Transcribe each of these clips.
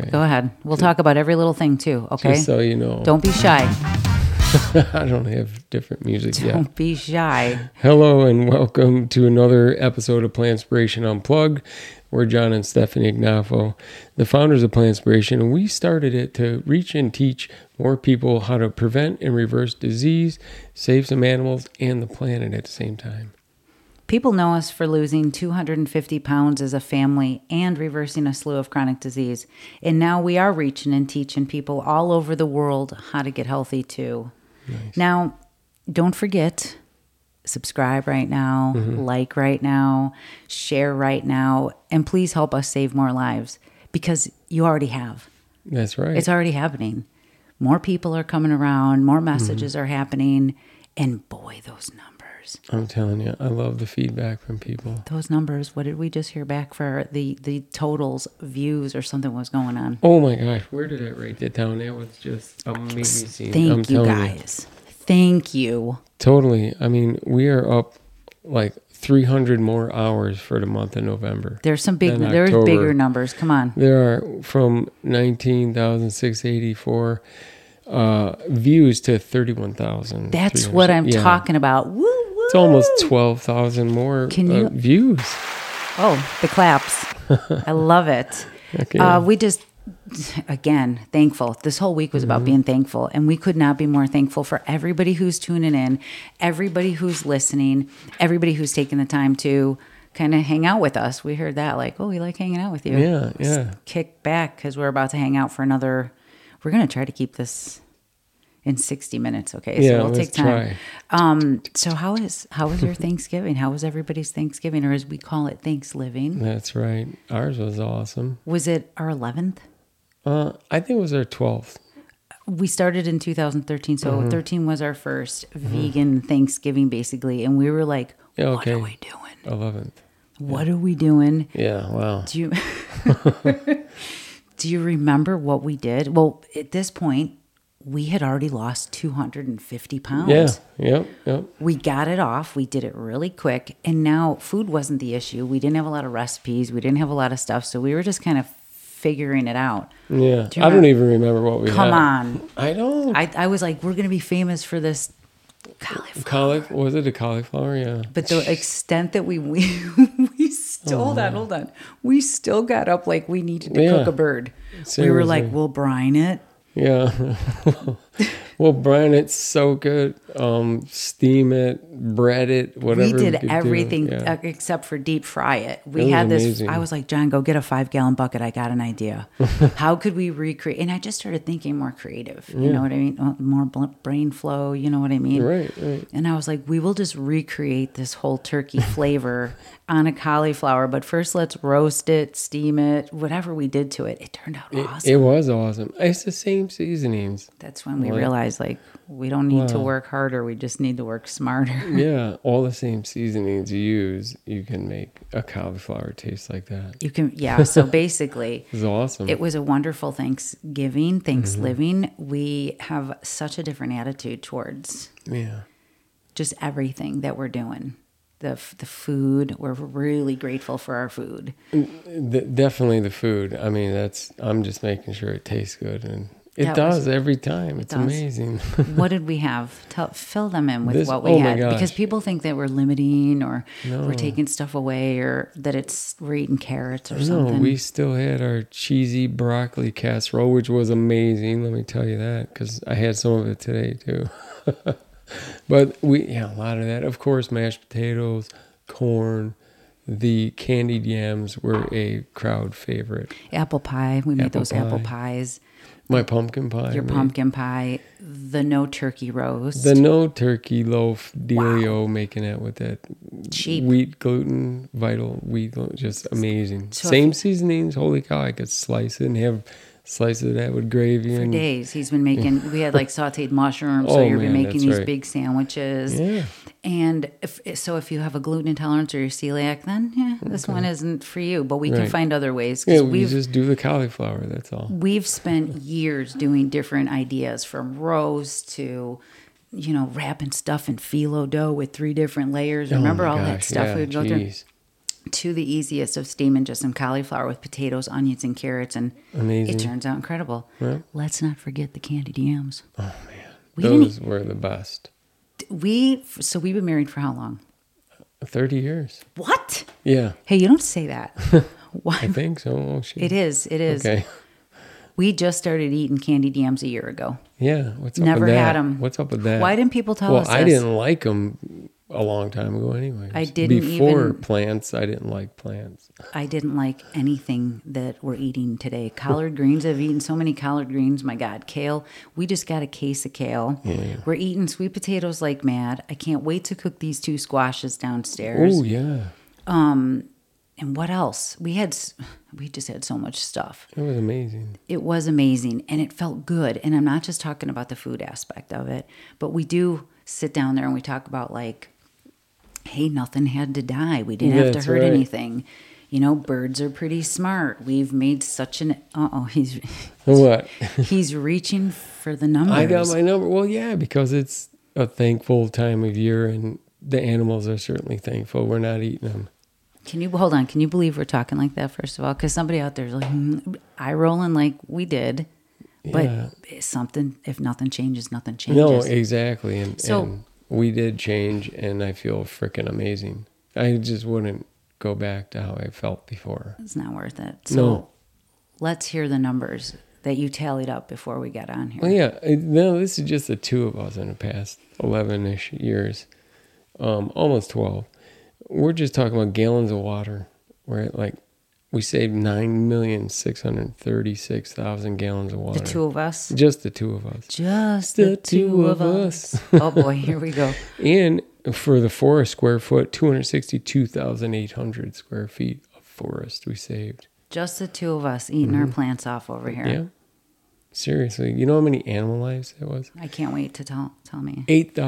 Okay. Go ahead. We'll talk about every little thing too, okay? Just so you know. Don't be shy. I don't have different music yet. Don't be shy. Hello and welcome to another episode of Plantspiration Unplugged. We're John and Stephanie Ignafo, the founders of Plantspiration, and we started it to reach and teach more people how to prevent and reverse disease, save some animals and the planet at the same time. People know us for losing 250 pounds as a family and reversing a slew of chronic disease. And now we are reaching and teaching people all over the world how to get healthy too. Nice. Now, don't forget, subscribe right now, like right now, share right now, and please help us save more lives because you already have. That's right. It's already happening. More people are coming around, more messages are happening, and boy, those numbers. I'm telling you, I love the feedback from people. Those numbers, what did we just hear back for the totals, views, or something was going on? Oh my gosh, where did I write that down? That was just amazing. Thank you guys. Thank you. Totally. I mean, we are up like 300 more hours for the month of November. There's October. bigger numbers. Come on. There are from 19,684 views to 31,000. That's what I'm talking about. Woo, woo. It's almost 12,000 more views. Oh, the claps. I love it. Okay. We just, again, thankful. This whole week was about being thankful, and we could not be more thankful for everybody who's tuning in, everybody who's listening, everybody who's taking the time to kind of hang out with us. We heard that, like, oh, we like hanging out with you. Yeah. Just kick back because we're about to hang out for another. We're going to try to keep this in 60 minutes, okay? Yeah, so we'll take time. Try. So how was your Thanksgiving? How was everybody's Thanksgiving, or as we call it, Thanksliving? That's right. Ours was awesome. Was it our 11th? I think it was our 12th. We started in 2013, so 13 was our first vegan Thanksgiving, basically, and we were like, what are we doing? 11th. What are we doing? Yeah, wow. Do you remember what we did? Well, at this point, we had already lost 250 pounds. Yeah, yep. We got it off. We did it really quick. And now food wasn't the issue. We didn't have a lot of recipes. We didn't have a lot of stuff. So we were just kind of figuring it out. Yeah. I don't even remember what we had. Come on. I don't. I was like, we're going to be famous for this cauliflower. Was it a cauliflower? Yeah. But the extent that we still, hold on. We still got up like we needed to cook a bird. Seriously. We were like, we'll brine it. Yeah. Well, brine it, soak it, steam it, bread it, whatever. We did everything except for deep fry it. We had this. Amazing. I was like, John, go get a 5-gallon bucket. I got an idea. How could we recreate? And I just started thinking more creative. You know what I mean? More brain flow. You know what I mean? Right. And I was like, we will just recreate this whole turkey flavor on a cauliflower. But first, let's roast it, steam it, whatever we did to it. It turned out awesome. It was awesome. It's the same seasonings. That's when we realized, like, we don't need to work harder. We just need to work smarter. Yeah, all the same seasonings you use, you can make a cauliflower taste like that. You can, yeah. So basically, It was awesome. It was a wonderful Thanksgiving. We have such a different attitude towards just everything that we're doing. The food, we're really grateful for our food. Definitely the food. I mean, I'm just making sure it tastes good, and it does every time. It's amazing. What did we have? Fill them in with what we had. Because people think that we're limiting or we're taking stuff away or that we're eating carrots or something. No, we still had our cheesy broccoli casserole, which was amazing. Let me tell you that, because I had some of it today too. But a lot of that. Of course, mashed potatoes, corn. The candied yams were a crowd favorite. Apple pie. We made those apple pies. My pumpkin pie. Your pumpkin pie. The no turkey roast. The no turkey loaf dealio, making it with that cheap wheat gluten, vital wheat gluten, just amazing. So same seasonings. Holy cow! I could slice it and have slices of that with gravy. For days, he's been making. We had like sautéed mushrooms, so you've been making these big sandwiches. Yeah. And if you have a gluten intolerance or you're celiac, then this one isn't for you. But we can find other ways. Yeah, we just do the cauliflower. That's all. We've spent years doing different ideas, from roast to, wrapping stuff in phyllo dough with 3 different layers. Remember all that stuff we would go through? to the easiest of steaming just some cauliflower with potatoes, onions, and carrots, and Amazing. it turns out incredible. Yeah. Let's not forget the candied yams. Oh man, We those were the best. We've been married for how long? 30 years. What? Yeah, Hey, you don't say that. Why? I think so. Oh, shit. It is. Okay. We just started eating candied yams a year ago. Yeah. What's up Never with that? had them. What's up with that? Why didn't people tell us Well, I this? didn't like them a long time ago anyway. I didn't Before even- plants, I didn't like plants. I didn't like anything that we're eating today. Collard greens. I've eaten so many collard greens. My God, kale. We just got a case of kale. Yeah. We're eating sweet potatoes like mad. I can't wait to cook these 2 squashes downstairs. Oh, yeah. And what else? We just had so much stuff. It was amazing. It was amazing and it felt good. And I'm not just talking about the food aspect of it, but we do sit down there and we talk about like, hey, nothing had to die. We didn't have to That's hurt right. anything. You know, birds are pretty smart. We've made such an he's What? he's reaching for the numbers. I got my number. Well, yeah, because it's a thankful time of year, and the animals are certainly thankful we're not eating them. Can you hold on? Can you believe we're talking like that? First of all, because somebody out there's like eye rolling like we did, but Yeah. something. If nothing changes, nothing changes. No, exactly. And, So- and we did change, and I feel freaking amazing. I just wouldn't go back to how I felt before. It's not worth it. So No. let's hear the numbers that you tallied up before we got on here. Well, yeah. No, this is just the two of us in the past 11-ish years, almost 12. We're just talking about gallons of water. We're at like, we saved 9,636,000 gallons of water. The 2 of us. Just the two of us. Just the two of us. Oh boy, here we go. And for the forest square foot, 262,800 square feet of forest we saved. Just the 2 of us eating our plants off over here. Yeah. Seriously. You know how many animal lives that was? I can't wait to tell me.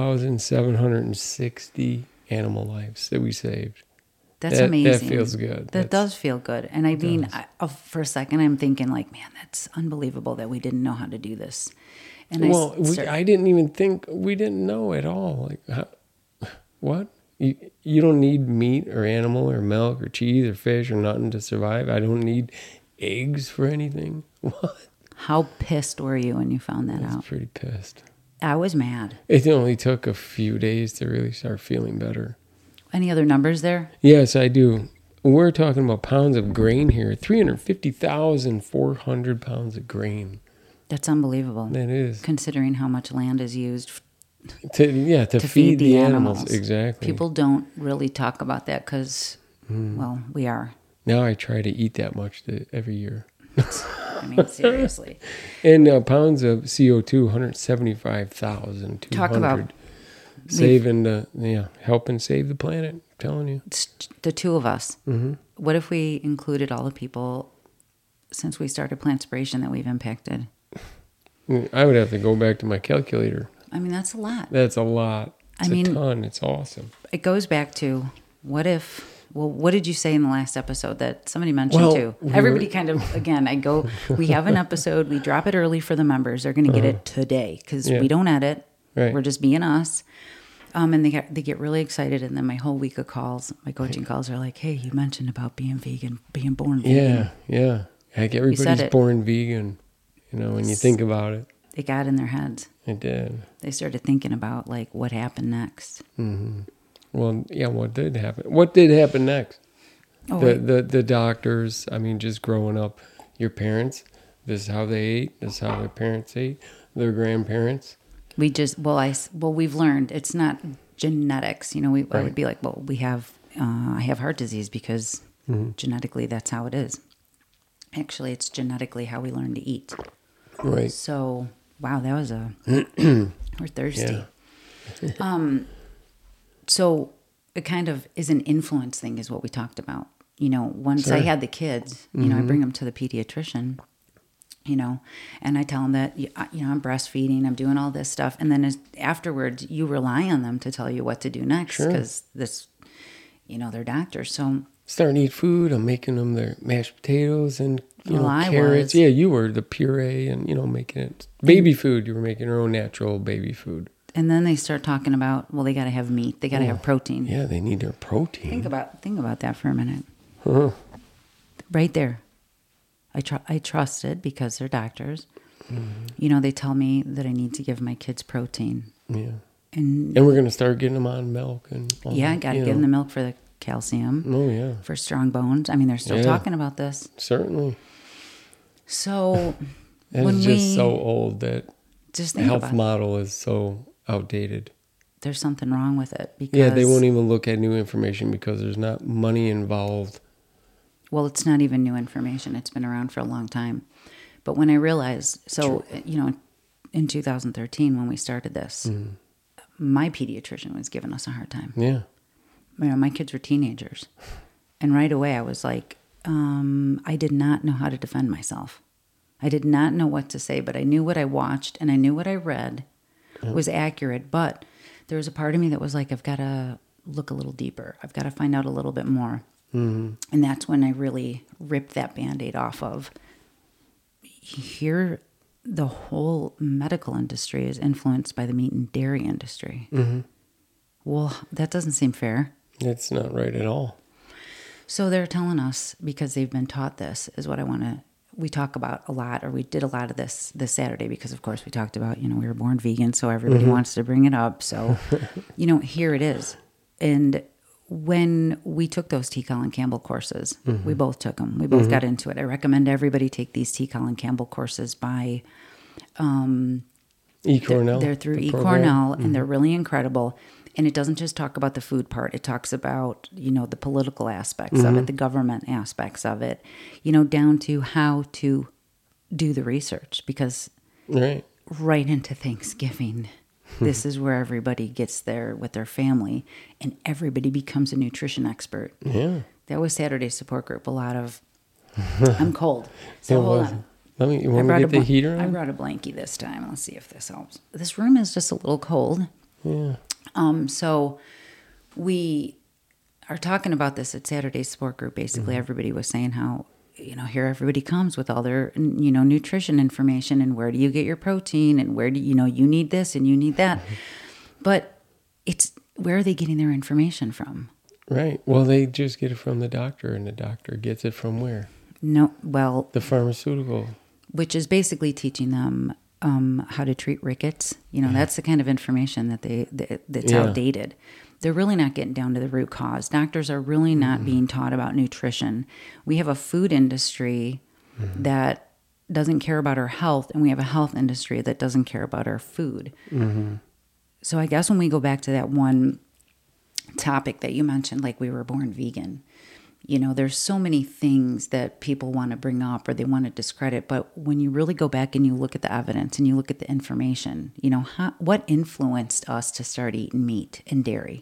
8,760 animal lives that we saved. That's That amazing. feels good. That does feel good. And I mean, does. for a second, I'm thinking like, man, that's unbelievable that we didn't know how to do this. And Well, I didn't even think, we didn't know at all. Like, what? You don't need meat or animal or milk or cheese or fish or nothing to survive. I don't need eggs for anything. What? how pissed were you when you found that I was out? pretty pissed. I was mad. It only took a few days to really start feeling better. Any other numbers there? Yes, I do. We're talking about pounds of grain here. 350,400 pounds of grain. That's unbelievable. That is. Considering how much land is used To feed the animals. Exactly. People don't really talk about that because, well, we are. Now I try to eat that much every year. I mean, seriously. And pounds of CO2, 175,200. Talk about helping save the planet. I'm telling you. It's the 2 of us. Mm-hmm. What if we included all the people since we started Plantspiration that we've impacted? I would have to go back to my calculator. I mean, that's a lot. That's a lot. It's a ton. It's awesome. It goes back to what did you say in the last episode that somebody mentioned too? Everybody kind of, again, we have an episode, we drop it early for the members. They're going to get it today because we don't edit. Right. We're just being us. And they get really excited. And then my whole week of calls, my coaching calls are like, hey, you mentioned about being vegan, being born vegan. Yeah. Heck, said everybody's it. born vegan, when you think about it. It got in their heads. It did. They started thinking about like what happened next. Mm-hmm. Well, yeah, what did happen? What did happen next? Oh, The doctors, I mean, just growing up, your parents, this is how they ate, this is how their parents ate, their grandparents. we just we've learned it's not genetics. I would be like, well, I have heart disease because genetically that's how it is. Actually, it's genetically how we learn to eat. Right. So, wow, that was we're thirsty. Yeah. So it kind of is an influence thing is what we talked about. Once I Sure. had the kids, I bring them to the pediatrician, and I tell them that, I'm breastfeeding, I'm doing all this stuff. And then afterwards, you rely on them to tell you what to do next Sure. because they're doctors. So Starting to eat food, I'm making them their mashed potatoes and I carrots. was. Yeah, you were the puree and, making it baby food. You were making your own natural baby food. And then they start talking about, well, they got to have meat. They got to have protein. Yeah, they need their protein. Think about that for a minute. Huh. Right there. I trust it because they're doctors. You know, they tell me that I need to give my kids protein. Yeah. And we're going to start getting them on milk. And I got to give them the milk for the calcium. Oh, yeah. For strong bones. I mean, they're still talking about this. Certainly. So it's just so old that just the health model is so outdated. There's something wrong with it. Because, yeah, they won't even look at new information because there's not money involved. Well, it's not even new information. It's been around for a long time. But when I realized, you know, in 2013 when we started this, my pediatrician was giving us a hard time. Yeah. You know, my kids were teenagers. And right away I was like, I did not know how to defend myself. I did not know what to say, but I knew what I watched and I knew what I read was accurate. But there was a part of me that was like, I've got to look a little deeper. I've got to find out a little bit more. And that's when I really ripped that Band-Aid off of. Here, the whole medical industry is influenced by the meat and dairy industry. Well, that doesn't seem fair. It's not right at all. So they're telling us, because they've been taught this, is what we talk about a lot, or we did a lot of this Saturday, because of course we talked about, you know, we were born vegan, so everybody wants to bring it up. So, you know, here it is. And when we took those T. Colin Campbell courses, we both took them. We both got into it. I recommend everybody take these T. Colin Campbell courses by eCornell. They're through eCornell, and they're really incredible. And it doesn't just talk about the food part. It talks about, you know, the political aspects of it, the government aspects of it, you know, down to how to do the research. Because right into Thanksgiving, this is where everybody gets there with their family, and everybody becomes a nutrition expert. Yeah. That was Saturday's support group. A lot of, I'm cold. So hold on. You want me to get the heater on? I brought a blankie this time. Let's see if this helps. This room is just a little cold. Yeah. So we are talking about this at Saturday's support group. Basically, everybody was saying how, you know, here everybody comes with all their, you know, nutrition information, and where do you get your protein, and where do you know you need this and you need that. But it's, where are they getting their information from? Right. Well, they just get it from the doctor, and the doctor gets it from where? No, well, the pharmaceutical, which is basically teaching them how to treat rickets. You know, that's the kind of information that that's outdated. They're really not getting down to the root cause. Doctors are really not being taught about nutrition. We have a food industry that doesn't care about our health, and we have a health industry that doesn't care about our food. So I guess when we go back to that one topic that you mentioned, like we were born vegan, you know, there's so many things that people want to bring up or they want to discredit. But when you really go back and you look at the evidence and you look at the information, you know, what influenced us to start eating meat and dairy?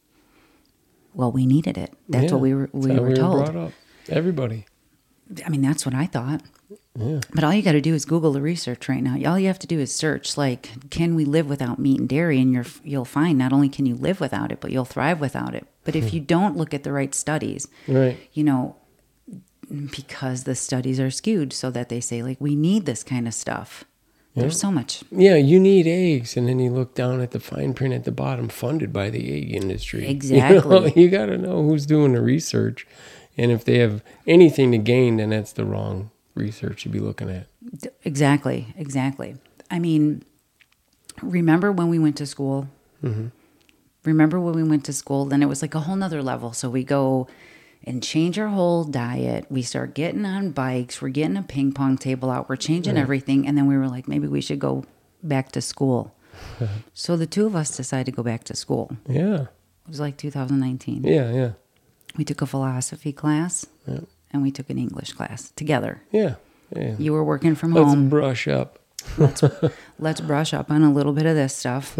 Well, we needed it. That's what we were told. Brought up. Everybody. I mean, that's what I thought. Yeah. But all you got to do is Google the research right now. All you have to do is search, like, can we live without meat and dairy? And you'll find not only can you live without it, but you'll thrive without it. But if you don't look at the right studies, you know, because the studies are skewed so that they say, like, we need this kind of stuff. There's so much. Yeah, you need eggs. And then you look down at the fine print at the bottom, funded by the egg industry. Exactly. You got to know who's doing the research. And if they have anything to gain, then that's the wrong research you'd be looking at. Exactly. I mean, remember when we went to school? Remember when we went to school? Then it was like a whole nother level. So we go and change our whole diet. We start getting on bikes. We're getting a ping pong table out. We're changing everything. And then we were like, maybe we should go back to school. So the two of us decided to go back to school. Yeah. It was like 2019. Yeah. We took a philosophy class and we took an English class together. Yeah. You were working from Let's home. brush up. Let's brush up on a little bit of this stuff.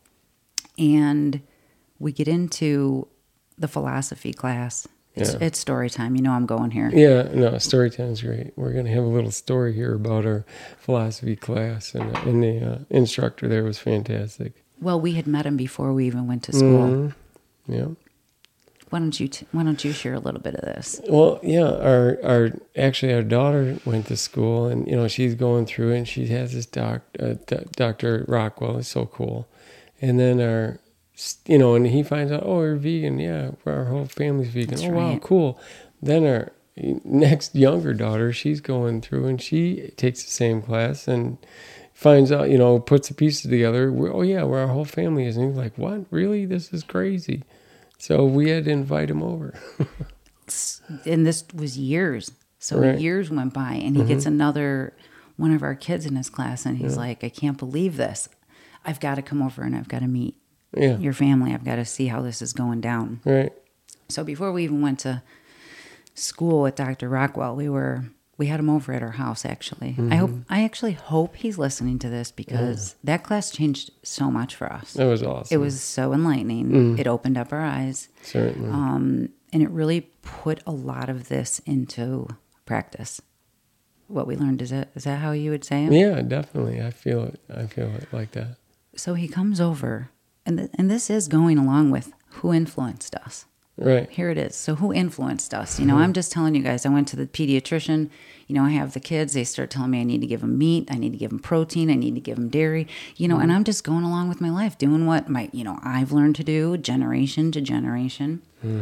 And we get into the philosophy class. It's story time. You know I'm going here. Yeah, no, story time's great. We're going to have a little story here about our philosophy class, and the instructor there was fantastic. Well, we had met him before we even went to school. Yeah. Why don't you share a little bit of this? Well, yeah, our daughter went to school, and you know she's going through it, and she has this Dr. Rockwell is so cool, And then and he finds out, oh, we're vegan. Yeah, our whole family's vegan. That's Oh, wow, right. cool. Then our next younger daughter, she's going through and she takes the same class and finds out, puts the pieces together. Oh, yeah, where our whole family is. And he's like, what? Really? This is crazy. So we had to invite him over. And this was years. So Right. years went by, and he gets another one of our kids in his class, and he's like, I can't believe this. I've got to come over and I've got to meet Yeah. your family. I've got to see how this is going down. Right. So before we even went to school with Dr. Rockwell, we had him over at our house, actually. I actually hope he's listening to this, because that class changed so much for us. That was awesome. It was so enlightening. It opened up our eyes. Certainly. And it really put a lot of this into practice. What we learned, is that how you would say it? Yeah, definitely. I feel it like that. So he comes over, and this is going along with who influenced us. Right. Here it is. So who influenced us? I'm just telling you guys, I went to the pediatrician. I have the kids. They start telling me I need to give them meat. I need to give them protein. I need to give them dairy. And I'm just going along with my life, doing what I've learned to do generation to generation.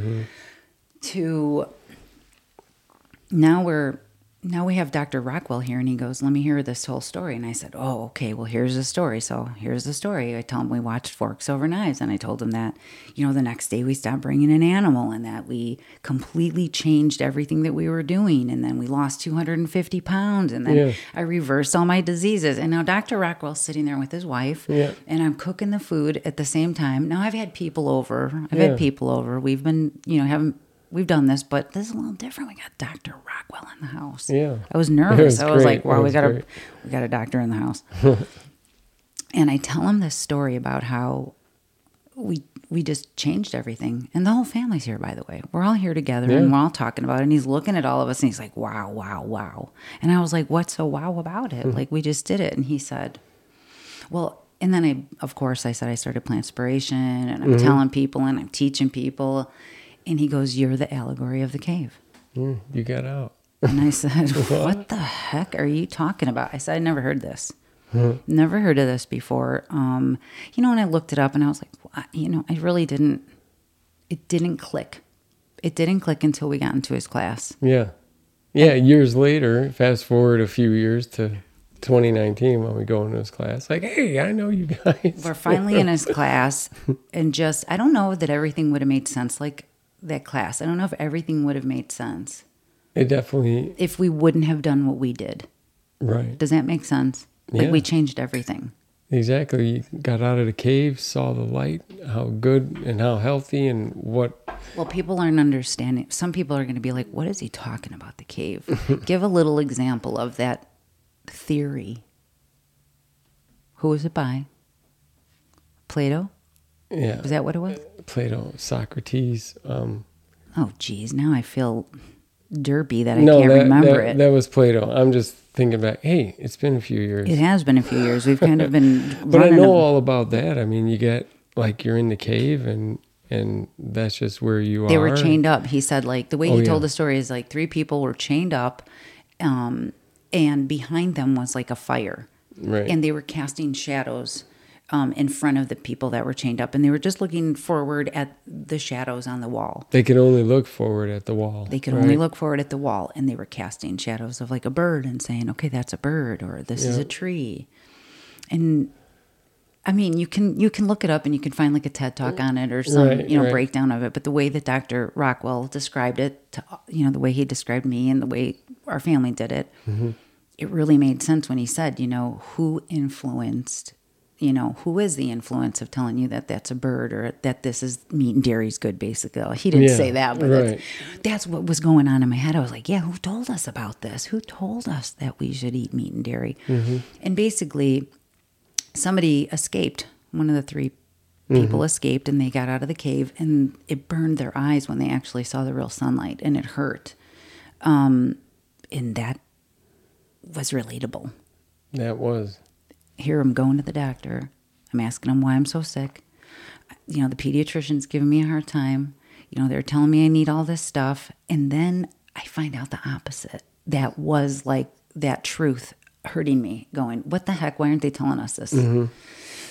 To now we have Dr. Rockwell here, and he goes, let me hear this whole story. And I said, oh, okay, well, here's the story. So here's the story. I tell him we watched Forks Over Knives, and I told him that, the next day we stopped bringing an animal, and that we completely changed everything that we were doing. And then we lost 250 pounds, and then I reversed all my diseases. And now Dr. Rockwell's sitting there with his wife, and I'm cooking the food at the same time. Now I've had people over. We've been, we've done this, but this is a little different. We got Dr. Rockwell in the house. Yeah. I was nervous. I was like, wow, we got great. a doctor in the house. And I tell him this story about how we just changed everything. And the whole family's here, by the way. We're all here together, and we're all talking about it. And he's looking at all of us, and he's like, wow, wow, wow. And I was like, what's so wow about it? Like, we just did it. And he said, well, and then I said I started Plantspiration, and I'm telling people, and I'm teaching people. And he goes, you're the allegory of the cave. You got out. And I said, what the heck are you talking about? I said, I never heard this. Never heard of this before. And I looked it up, and I was like, I really didn't. It didn't click. It didn't click until we got into his class. Yeah. Yeah, years later, fast forward a few years to 2019 when we go into his class. Like, hey, I know you guys. We're finally in his class, and I don't know that everything would have made sense like that class. I don't know if everything would have made sense. It definitely. If we wouldn't have done what we did. Right. Does that make sense? Like, we changed everything. Exactly. You got out of the cave, saw the light, how good and how healthy and what. Well, people aren't understanding. Some people are going to be like, what is he talking about, the cave? Give a little example of that theory. Who was it by? Plato? Yeah. Was that what it was? Plato, Socrates. Oh, geez. Now I feel derpy that I can't remember it. That was Plato. I'm just thinking back. Hey, it's been a few years. It has been a few years. We've kind of been But I know all about that. I mean, you get, like, you're in the cave, and that's just where you are. They were chained up. He said, like, the way he told the story is, like, 3 people were chained up, and behind them was, like, a fire. Right. And they were casting shadows in front of the people that were chained up, and they were just looking forward at the shadows on the wall. They could only look forward at the wall. They could only look forward at the wall, and they were casting shadows of like a bird and saying, okay, that's a bird, or this is a tree. And I mean, you can look it up, and you can find like a TED Talk on it or some breakdown of it. But the way that Dr. Rockwell described it, the way he described me and the way our family did it, it really made sense when he said, who influenced. Who is the influence of telling you that that's a bird, or that this is meat and dairy is good, basically? He didn't say that, but that's what was going on in my head. I was like, yeah, who told us about this? Who told us that we should eat meat and dairy? And basically, somebody escaped. One of the 3 people escaped, and they got out of the cave, and it burned their eyes when they actually saw the real sunlight, and it hurt. And that was relatable. That was. Here I'm going to the doctor. I'm asking him why I'm so sick. The pediatrician's giving me a hard time. They're telling me I need all this stuff. And then I find out the opposite. That was like that truth hurting me, going, what the heck? Why aren't they telling us this?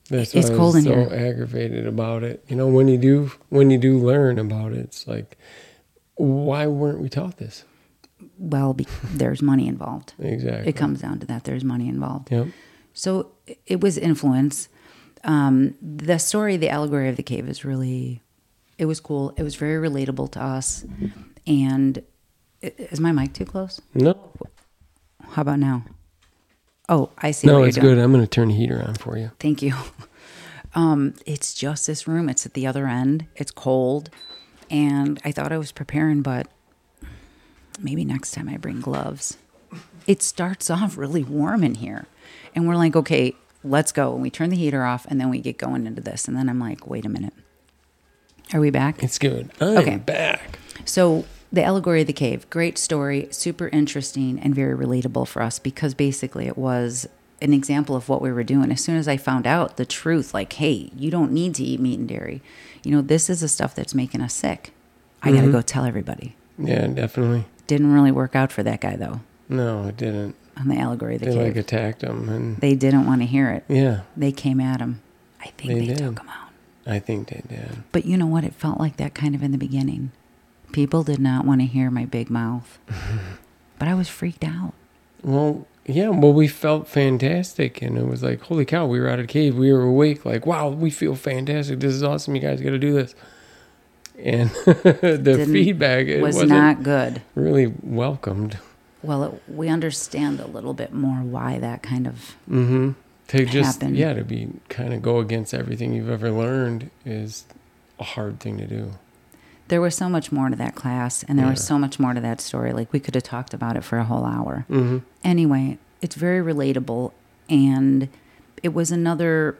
That's It's why I cold was in so here. aggravated about it. You know, when you do learn about it, it's like, why weren't we taught this? Well, there's money involved. Exactly. It comes down to that. There's money involved. Yep. So it was influence. The story, the allegory of the cave it was cool. It was very relatable to us. And is my mic too close? No. How about now? Oh, I see No, what you're it's doing. good. I'm going to turn the heater on for you. Thank you. It's just this room. It's at the other end. It's cold. And I thought I was preparing, but maybe next time I bring gloves. It starts off really warm in here. And we're like, okay, let's go. And we turn the heater off, and then we get going into this. And then I'm like, wait a minute. Are we back? It's good. I'm back. So the allegory of the cave, great story, super interesting and very relatable for us because basically it was an example of what we were doing. As soon as I found out the truth, like, hey, you don't need to eat meat and dairy. You know, this is the stuff that's making us sick. I got to go tell everybody. Yeah, definitely. Didn't really work out for that guy, though, No, it didn't. on the allegory of the They cave. like attacked him, and They didn't want to hear it. yeah, They came at him. I think They they did. took him out. I think they did. But you know what? It felt like that kind of in the beginning. People did not want to hear my big mouth. But I was freaked out. Well, yeah, well, we felt fantastic, and it was like, holy cow, we were out of the cave, we were awake, like, wow, we feel fantastic, this is awesome, you guys got to do this. And the feedback it was wasn't not good. really welcomed. Well, we understand a little bit more why that kind of To just, happened. yeah, to be kind of go against everything you've ever learned is a hard thing to do. There was so much more to that class, and there was so much more to that story. Like, we could have talked about it for a whole hour. Anyway, it's very relatable, and it was another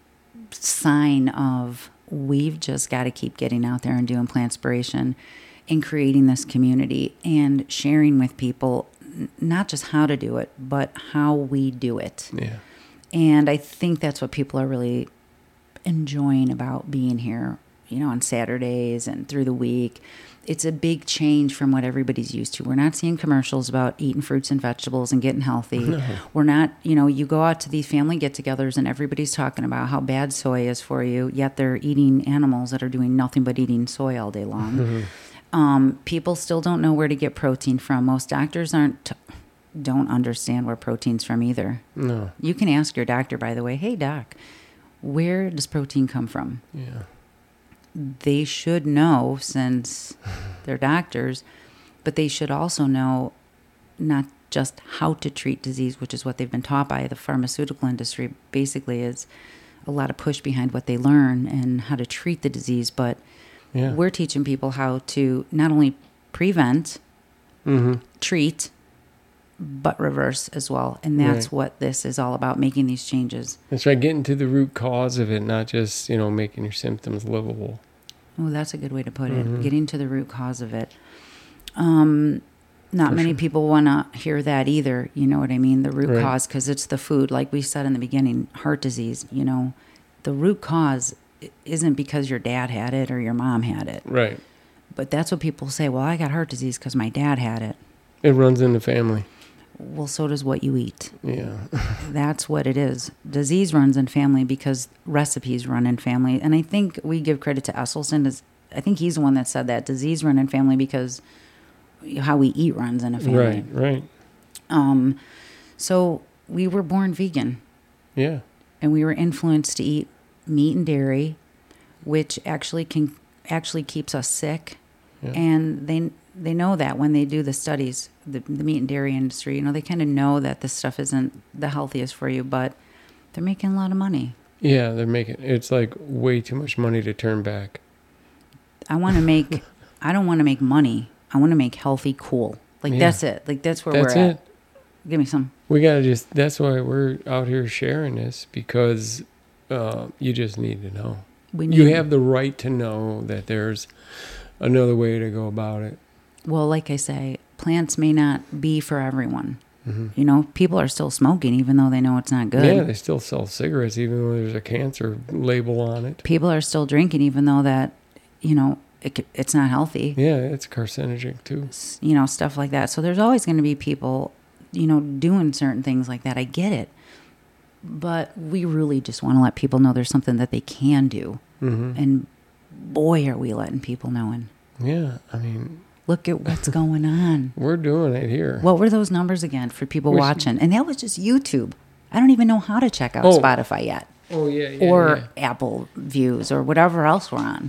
sign of we've just got to keep getting out there and doing Plantspiration and creating this community and sharing with people not just how to do it, but how we do it. Yeah. And I think that's what people are really enjoying about being here, you know, on Saturdays and through the week. It's a big change from what everybody's used to. We're not seeing commercials about eating fruits and vegetables and getting healthy. No. We're not, you know, you go out to these family get-togethers and everybody's talking about how bad soy is for you, yet they're eating animals that are doing nothing but eating soy all day long. People still don't know where to get protein from. Most doctors don't understand where protein's from either. No. You can ask your doctor, by the way, hey, doc, where does protein come from? Yeah. They should know since they're doctors, but they should also know not just how to treat disease, which is what they've been taught by the pharmaceutical industry. Basically, is a lot of push behind what they learn and how to treat the disease, but we're teaching people how to not only prevent, treat, but reverse as well. And that's what this is all about, making these changes. That's right, getting to the root cause of it, not just, you know, making your symptoms livable. Oh, that's a good way to put it. Getting to the root cause of it. Not many people want to hear that either. You know what I mean? The root cause, because it's the food. Like we said in the beginning, heart disease, you know, the root cause isn't because your dad had it or your mom had it. Right. But that's what people say. Well, I got heart disease because my dad had it. It runs in the family. Well, so does what you eat. Yeah. That's what it is. Disease runs in family because recipes run in family. And I think we give credit to Esselstyn. I think he's the one that said that. Disease run in family because how we eat runs in a family. Right, right. So we were born vegan. Yeah. And we were influenced to eat meat and dairy, which actually keeps us sick. Yeah. And they know that when they do the studies, the meat and dairy industry, you know, they kind of know that this stuff isn't the healthiest for you, but they're making a lot of money. Yeah, it's like way too much money to turn back. I don't want to make money. I want to make healthy cool. Like, that's it. Like, that's where we're at. Give me some. That's why we're out here sharing this, because you just need to know. You have the right to know that there's another way to go about it. Well, like I say, plants may not be for everyone. You know, people are still smoking even though they know it's not good. Yeah, they still sell cigarettes even though there's a cancer label on it. People are still drinking even though that, you know, it's not healthy. Yeah, it's carcinogenic too. You know, stuff like that. So there's always going to be people, you know, doing certain things like that. I get it. but we really just want to let people know there's something that they can do. And boy, are we letting people know. And Yeah, I mean, look at what's going on. we're doing it here. What were those numbers again for people watching? And that was just YouTube. I don't even know how to check out Oh. Spotify yet. Oh, yeah. Or Apple Views or whatever else we're on.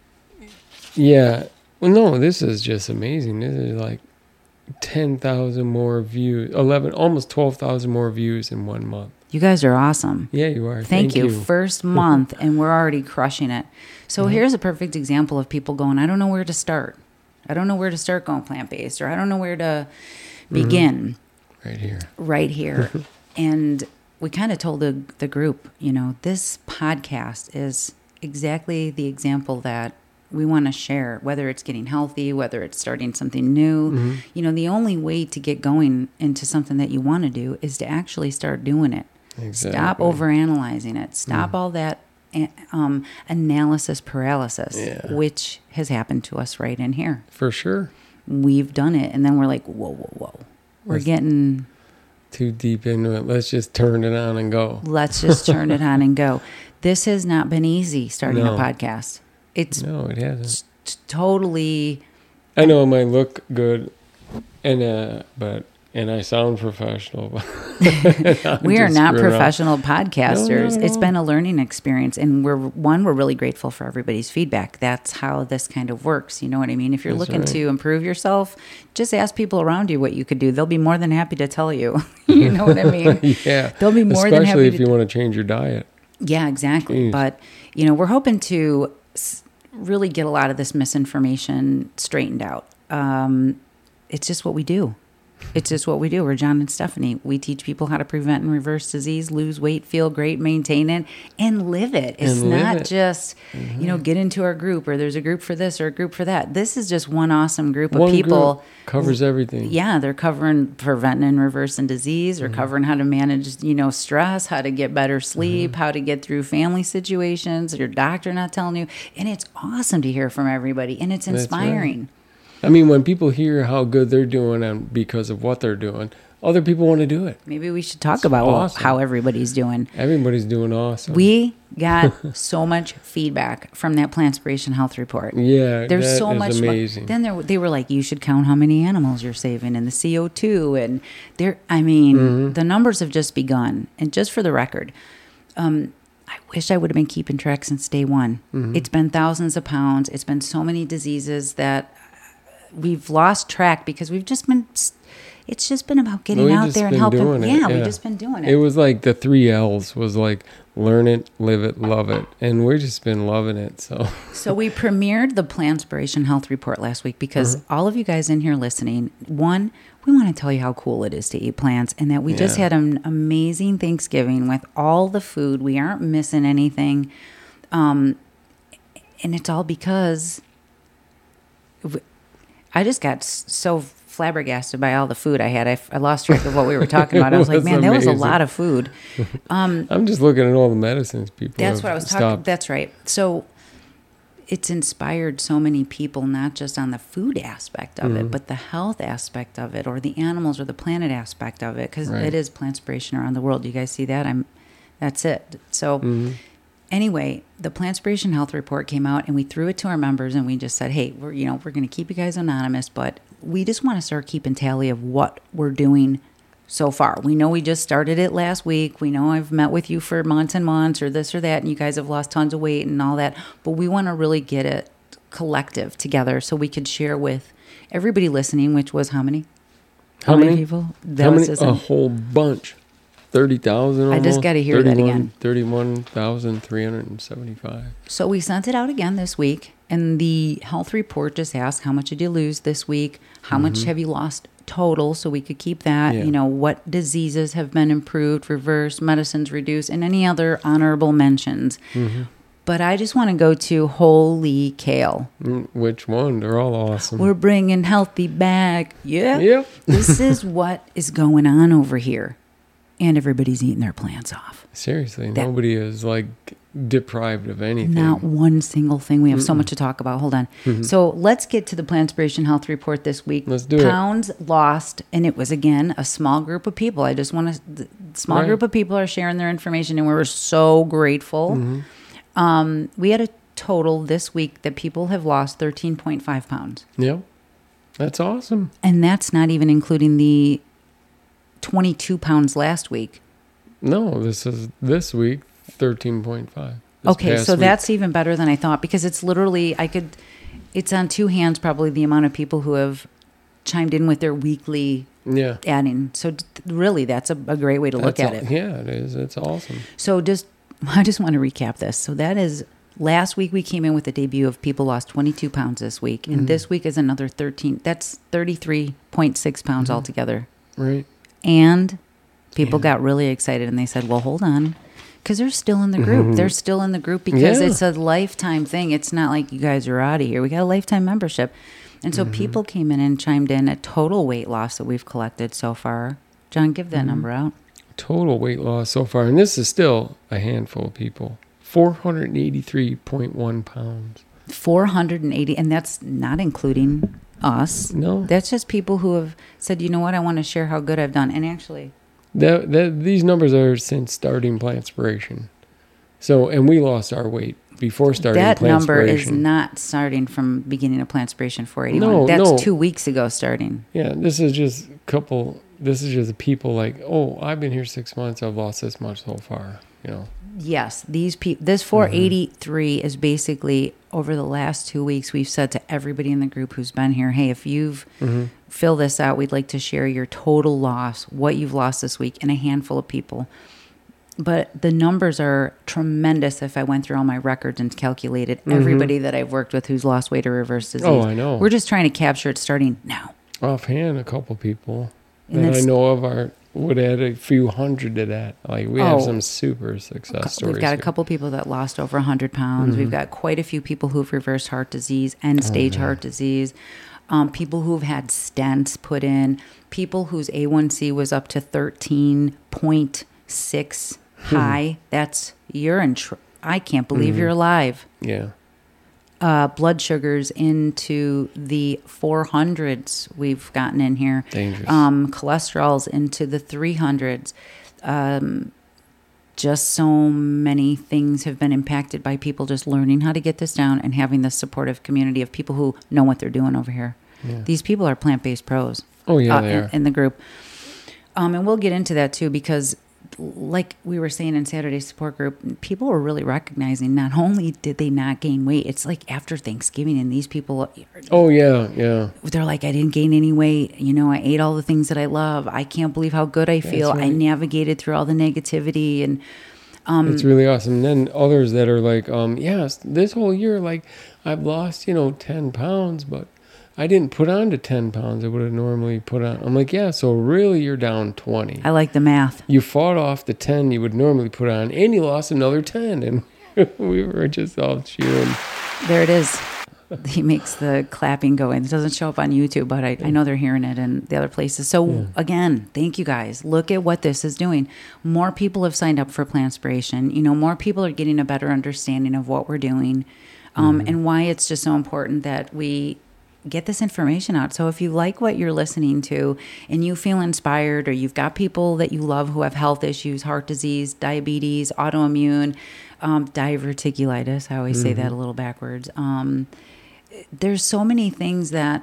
Yeah. Well, no, this is just amazing. This is like 10,000 more views, almost 12,000 more views in 1 month. You guys are awesome. Yeah, you are. Thank you. First month, and we're already crushing it. So here's a perfect example of people going, I don't know where to start. I don't know where to start going plant-based, or I don't know where to begin. Right here. Right here. And we kind of told the group, this podcast is exactly the example that we want to share, whether it's getting healthy, whether it's starting something new. The only way to get going into something that you want to do is to actually start doing it. Exactly. Stop overanalyzing it. Stop all that analysis paralysis, which has happened to us right in here. For sure. We've done it, and then we're like, whoa. We're getting too deep into it. Let's just turn it on and go. Let's just turn it on and go. This has not been easy starting a podcast. No, it hasn't. Totally. I know it might look good, and I sound professional. We are not professional podcasters. No. It's been a learning experience, and we're really grateful for everybody's feedback. That's how this kind of works. You know what I mean? If you're looking to improve yourself, just ask people around you what you could do. They'll be more than happy to tell you. You know what I mean? Yeah. They'll be more than happy. Especially if you want to change your diet. Yeah, exactly. Jeez. But we're hoping to really get a lot of this misinformation straightened out. It's just what we do. We're John and Stephanie. We teach people how to prevent and reverse disease, lose weight, feel great, maintain it, and live it. It's not just, get into our group, or there's a group for this or a group for that. This is just one awesome group of people. Group covers everything. Yeah, they're covering preventing and reversing disease. They're covering how to manage, stress, how to get better sleep, how to get through family situations, your doctor not telling you. And it's awesome to hear from everybody, and it's inspiring. Right. I mean, when people hear how good they're doing and because of what they're doing, other people want to do it. Maybe we should talk about how everybody's doing. Everybody's doing awesome. We got so much feedback from that Plantspiration Health Report. Yeah, there's so much. Amazing. Then they were like, you should count how many animals you're saving and the CO2. And the numbers have just begun. And just for the record, I wish I would have been keeping track since day one. It's been thousands of pounds. It's been so many diseases that we've lost track because it's just been about getting out there and helping. We've just been doing it. It was like the 3 L's was like learn it, live it, love it. And we've just been loving it. So we premiered the Plantspiration Health Report last week because all of you guys in here listening, one, we want to tell you how cool it is to eat plants, and that we just had an amazing Thanksgiving with all the food. We aren't missing anything. And it's all because I just got so flabbergasted by all the food I had. I lost track of what we were talking about. I was like, man, that was a lot of food. I'm just looking at all the medicines people That's what I was talking about. That's right. So it's inspired so many people, not just on the food aspect of it, but the health aspect of it, or the animals or the planet aspect of it, because it is Plantspiration around the world. You guys see that? That's it. So anyway, the Plantspiration Health Report came out, and we threw it to our members, and we just said, hey, we're going to keep you guys anonymous, but we just want to start keeping tally of what we're doing so far. We know we just started it last week. We know I've met with you for months and months, or this or that, and you guys have lost tons of weight and all that, but we want to really get it collective together so we could share with everybody listening, which was how many? How many people? A whole bunch. 30,000. I just got to hear that again. 31,375. So we sent it out again this week, and the health report just asked, how much did you lose this week? How much have you lost total? So we could keep that. Yeah. What diseases have been improved, reversed, medicines reduced, and any other honorable mentions. But I just want to go to holy kale. Which one? They're all awesome. We're bringing healthy back. Yeah. Yep. This is what is going on over here. and everybody's eating their plants off. Seriously, nobody is like deprived of anything. Not one single thing. We have so much to talk about. Hold on. So let's get to the Plantspiration Health Report this week. Let's do it. Pounds lost, and it was again a small group of people. I just want to. Small group of people are sharing their information, and we're so grateful. We had a total this week that people have lost 13.5 pounds. Yep, that's awesome. And that's not even including the 22 pounds last week. No, this is this week 13.5. Okay, so that's even better than I thought, because it's literally it's on two hands probably the amount of people who have chimed in with their weekly adding. So really, that's a great way to look at it. Yeah, it is. It's awesome. So I just want to recap this. So that is, last week we came in with the debut of people lost 22 pounds this week. And this week is another 13. That's 33.6 pounds altogether. Right. And people got really excited and they said, well, hold on. Because they're still in the group. They're still in the group because it's a lifetime thing. It's not like you guys are out of here. We got a lifetime membership. And so people came in and chimed in at total weight loss that we've collected so far. John, give that number out. Total weight loss so far, and this is still a handful of people, 483.1 pounds. 480, and that's not including us. No. That's just people who have said, you know what, I want to share how good I've done. And actually, these numbers are since starting Plantspiration. So, and we lost our weight before starting Plantspiration. That number is not starting from beginning of Plantspiration 481. That's 2 weeks ago starting. Yeah, this is just people like, oh, I've been here 6 months, I've lost this much so far, you know. Yes, this 483 is basically, over the last 2 weeks, we've said to everybody in the group who's been here, hey, if you've filled this out, we'd like to share your total loss, what you've lost this week, and a handful of people. But the numbers are tremendous if I went through all my records and calculated everybody that I've worked with who's lost weight or reversed disease. Oh, I know. We're just trying to capture it starting now. Offhand, a couple people that I know of would add a few hundred to that. Like, we have some super success stories. We've got a couple people that lost over 100 pounds. We've got quite a few people who've reversed heart disease, end-stage heart disease, people who've had stents put in, people whose A1C was up to 13.6 high. That's, I can't believe you're alive. Yeah. Blood sugars into the 400s we've gotten in here. Dangerous. Cholesterol's into the 300s. Just so many things have been impacted by people just learning how to get this down and having this supportive community of people who know what they're doing over here. Yeah. These people are plant-based pros. Oh, yeah, they are. In the group. And we'll get into that, too, because like we were saying in Saturday's support group, people were really recognizing not only did they not gain weight, it's like after Thanksgiving, and these people... Oh, yeah. They're like, I didn't gain any weight. You know, I ate all the things that I love. I can't believe how good I feel. Right. I navigated through all the negativity, and... it's really awesome. And then others that are like, yes, this whole year, like, I've lost, 10 pounds, but I didn't put on to 10 pounds I would have normally put on. I'm like, yeah, so really you're down 20. I like the math. You fought off the 10 you would normally put on, and you lost another 10. And we were just all cheering. There it is. He makes the clapping going. It doesn't show up on YouTube, but I know they're hearing it in the other places. So again, thank you guys. Look at what this is doing. More people have signed up for Plantspiration. More people are getting a better understanding of what we're doing, and why it's just so important that we get this information out. So if you like what you're listening to and you feel inspired, or you've got people that you love who have health issues, heart disease, diabetes, autoimmune, diverticulitis, I always say that a little backwards. There's so many things that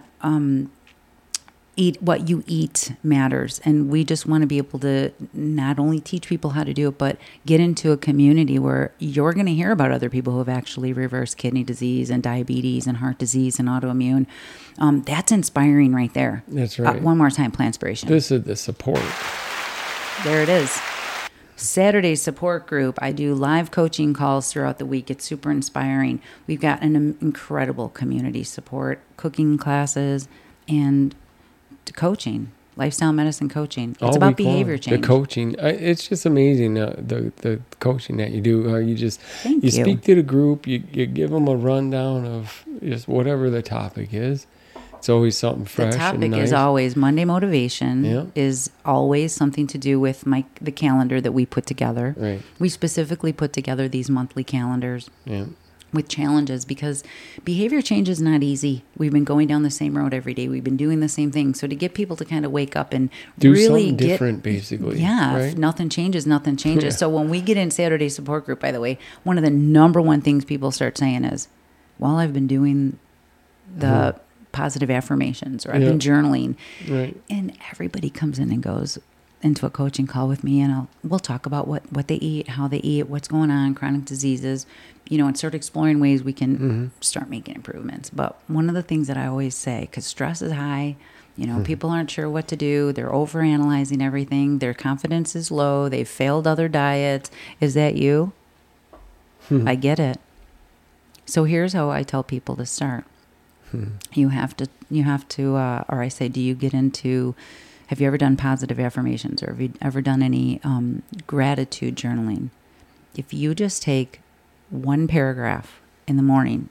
what you eat matters. And we just want to be able to not only teach people how to do it, but get into a community where you're going to hear about other people who have actually reversed kidney disease and diabetes and heart disease and autoimmune. That's inspiring right there. That's right. One more time, Plantspiration. This is the support. There it is. Saturday support group. I do live coaching calls throughout the week. It's super inspiring. We've got an incredible community support, cooking classes, and coaching, lifestyle medicine coaching. It's about behavior change. The coaching, it's just amazing. The coaching that you do. You you speak to the group. You give them a rundown of just whatever the topic is. It's always something The fresh and topic nice. is always Monday motivation. Yeah. Is always something to do with the calendar that we put together. Right. We specifically put together these monthly calendars Yeah. with challenges because behavior change is not easy. We've been going down the same road every day. We've been doing the same thing. So to get people to kind of wake up and Do really something different, basically. Yeah, if Right? nothing changes, nothing changes. Yeah. So when we get in Saturday support group, by the way, one of the number one things people start saying is, well, I've been doing the positive affirmations, or I've been journaling. Right. And everybody comes in and goes into a coaching call with me, and we'll talk about what they eat, how they eat, what's going on, chronic diseases, and start exploring ways we can start making improvements. But one of the things that I always say, because stress is high, people aren't sure what to do. They're overanalyzing everything. Their confidence is low. They've failed other diets. Is that you? I get it. So here's how I tell people to start. You have to, or I say, have you ever done positive affirmations, or have you ever done any gratitude journaling? If you just take one paragraph in the morning,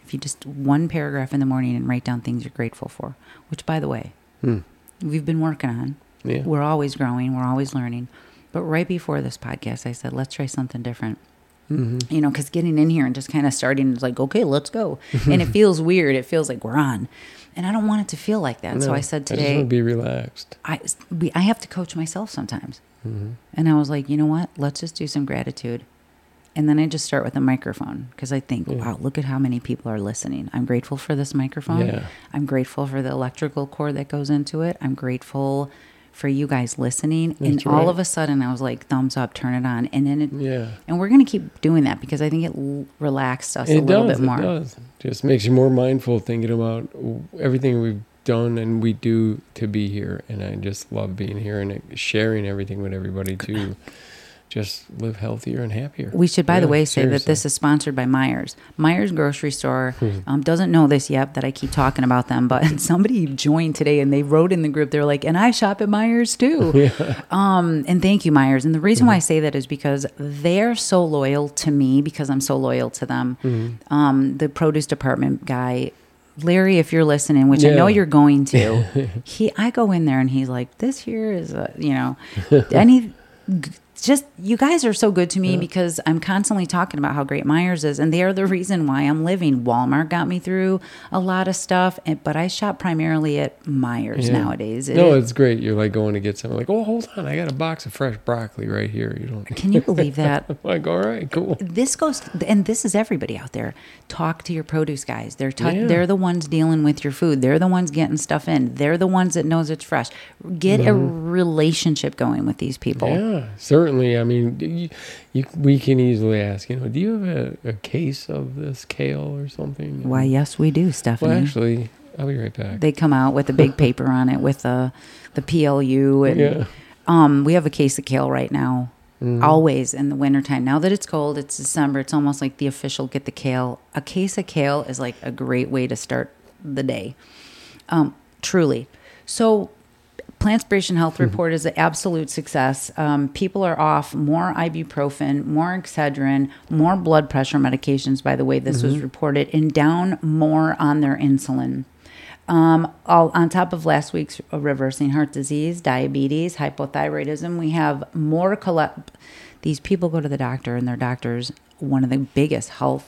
and write down things you're grateful for, which, by the way, we've been working on. Yeah. We're always growing. We're always learning. But right before this podcast, I said, let's try something different. Because getting in here and just kind of starting is like, okay, let's go. And it feels weird. It feels like we're on. And I don't want it to feel like that. No, so I said I just today, want to be relaxed. I have to coach myself sometimes. And I was like, you know what? Let's just do some gratitude. And then I just start with a microphone because I think, wow, look at how many people are listening. I'm grateful for this microphone. Yeah. I'm grateful for the electrical cord that goes into it. I'm grateful for you guys listening. That's and all right. of a sudden I was like, thumbs up, turn it on. And then and we're going to keep doing that because I think it relaxed us a little bit more. It does. Just makes you more mindful, thinking about everything we've done and we do to be here. And I just love being here and sharing everything with everybody to just live healthier and happier. We should, by the way, say seriously. that this is sponsored by Myers. Myers Grocery Store doesn't know this yet that I keep talking about them, but somebody joined today and they wrote in the group, they're like, and I shop at Myers too. And thank you, Myers. And the reason why I say that is because they're so loyal to me because I'm so loyal to them. The produce department guy, Larry, if you're listening, which I know you're going to, I go in there and he's like, this here is, just you guys are so good to me because I'm constantly talking about how great Myers is, and they are the reason why I'm living. Walmart got me through a lot of stuff, but I shop primarily at Myers nowadays. It's great. You're like going to get something like, oh, hold on, I got a box of fresh broccoli right here. You don't. Can you believe that? I'm like, all right, cool. This goes, and this is everybody out there. Talk to your produce guys. They're the ones dealing with your food. They're the ones getting stuff in. They're the ones that knows it's fresh. Get a relationship going with these people. Yeah, certainly. I mean, we can easily ask, do you have a case of this kale or something? Why, yes, we do, Stephanie. Well, actually, I'll be right back. They come out with a big paper on it with the PLU. And we have a case of kale right now, always in the wintertime. Now that it's cold, it's December, it's almost like the official get the kale. A case of kale is like a great way to start the day. Truly. So Plantspiration Health Report is an absolute success. People are off more ibuprofen, more Excedrin, more blood pressure medications, by the way, this was reported, and down more on their insulin. All on top of last week's reversing heart disease, diabetes, hypothyroidism, we have more these people go to the doctor, and their doctors, one of the biggest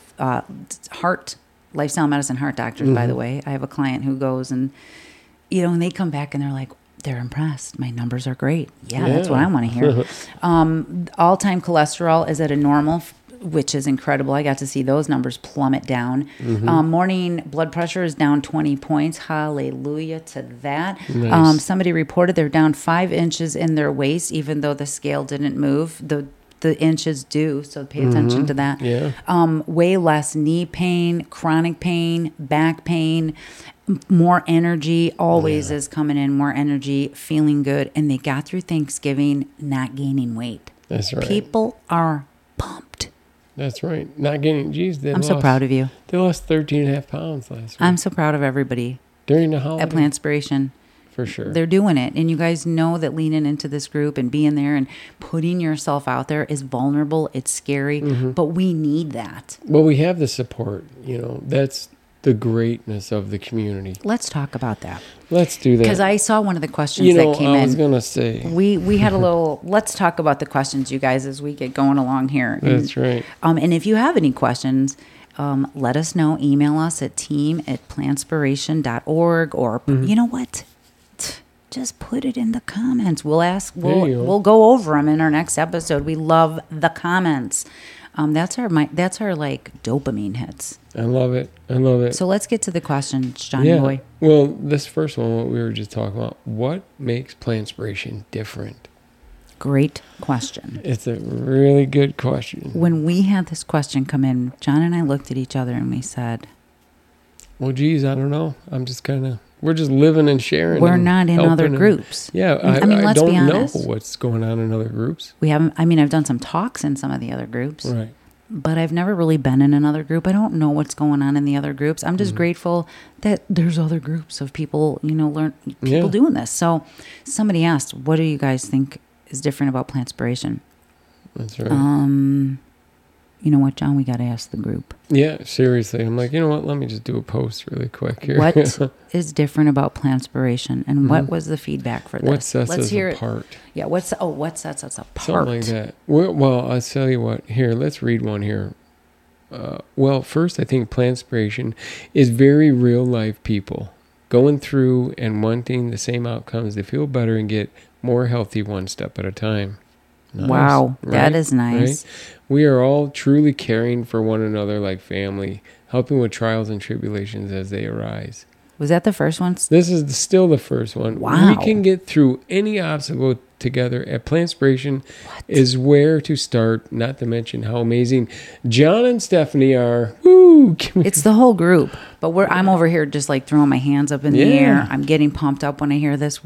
heart, lifestyle medicine heart doctors, by the way. I have a client who goes and, and they come back and they're like, they're impressed. My numbers are great. Yeah, that's what I want to hear. All-time cholesterol is at a normal, which is incredible. I got to see those numbers plummet down. Morning blood pressure is down 20 points. Hallelujah to that. Nice. Somebody reported they're down 5 inches in their waist, even though the scale didn't move. The inches do, so pay attention to that. Yeah. Way less knee pain, chronic pain, back pain, more energy always is coming in, more energy, feeling good. And they got through Thanksgiving not gaining weight. That's right. People are pumped. That's right. Not gaining, I'm so proud of you. They lost 13.5 pounds last week. I'm so proud of everybody during the holiday. At Plantspiration. For sure. They're doing it. And you guys know that leaning into this group and being there and putting yourself out there is vulnerable. It's scary, but we need that. Well, we have the support, that's the greatness of the community. Let's talk about that. Let's do that. Because I saw one of the questions that came in. I was going to say. We had a little, let's talk about the questions, you guys, as we get going along here. That's right. And if you have any questions, let us know. Email us at team@plantspiration.org, or you know what? Just put it in the comments. We'll go over them in our next episode. We love the comments. That's our like dopamine hits. I love it. So let's get to the questions, Johnny boy. Well, this first one, what we were just talking about, what makes Plantspiration different? Great question. It's a really good question. When we had this question come in, John and I looked at each other and we said, well, geez, I don't know. We're just living and sharing. We're not in other groups. Yeah, I mean, let's be honest. I don't know what's going on in other groups. We haven't. I mean, I've done some talks in some of the other groups, right? But I've never really been in another group. I don't know what's going on in the other groups. I'm just grateful that there's other groups of people, doing this. So somebody asked, "What do you guys think is different about Plantspiration?" That's right. You know what, John? We got to ask the group. Yeah, seriously. I'm like, you know what? Let me just do a post really quick here. What is different about Plantspiration, and what was the feedback for this? What sets us apart? Yeah, what sets us apart? Something like that. Well, I'll tell you what. Here, let's read one here. Well, first, I think Plantspiration is very real life people going through and wanting the same outcomes to feel better and get more healthy one step at a time. Nice, wow, right? That is nice. Right? We are all truly caring for one another like family, helping with trials and tribulations as they arise. Was that the first one? This is still the first one. Wow. We can get through any obstacle together. At Plantspiration is where to start, not to mention how amazing John and Stephanie are. Woo! It's the whole group. But I'm over here just like throwing my hands up in the air. I'm getting pumped up when I hear this.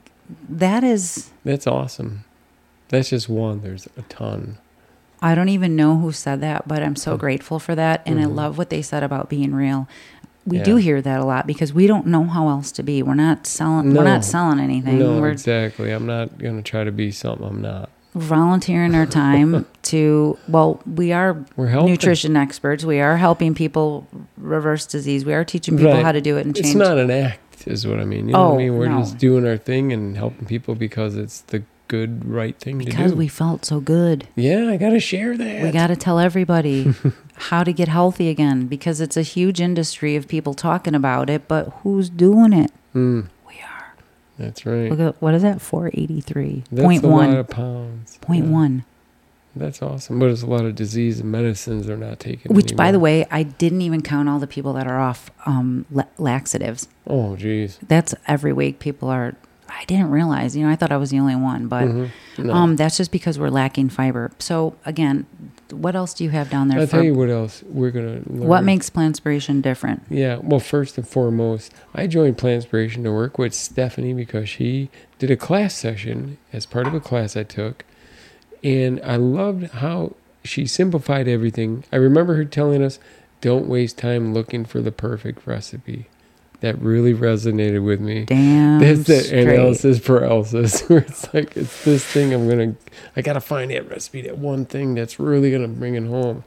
That's awesome. That's just one. There's a ton. I don't even know who said that, but I'm so grateful for that. And I love what they said about being real. We do hear that a lot because we don't know how else to be. We're not selling. We're not selling anything. No, exactly. I'm not going to try to be something I'm not. Volunteering our time we're nutrition experts. We are helping people reverse disease. We are teaching people how to do it and change. It's not an act, is what I mean. You know what I mean? We're just doing our thing and helping people because it's the good, right thing to do. Because we felt so good. Yeah, I got to share that. We got to tell everybody how to get healthy again because it's a huge industry of people talking about it, but who's doing it? We are. That's right. Look at, what is that? 483. That's a lot of pounds. 0.1. That's awesome. But there's a lot of disease and medicines they're not taking Which, anymore. by the way, I didn't even count all the people that are off laxatives. Oh, geez. That's every week people are... I didn't realize, I thought I was the only one, but that's just because we're lacking fiber. So again, what else do you have down there? I'll tell you what else we're going to learn. What makes Plantspiration different? Yeah, well, first and foremost, I joined Plantspiration to work with Stephanie because she did a class session as part of a class I took, and I loved how she simplified everything. I remember her telling us, don't waste time looking for the perfect recipe. That really resonated with me. Damn That's the straight. analysis paralysis. Where it's like, it's this thing I got to find that recipe, that one thing that's really going to bring it home.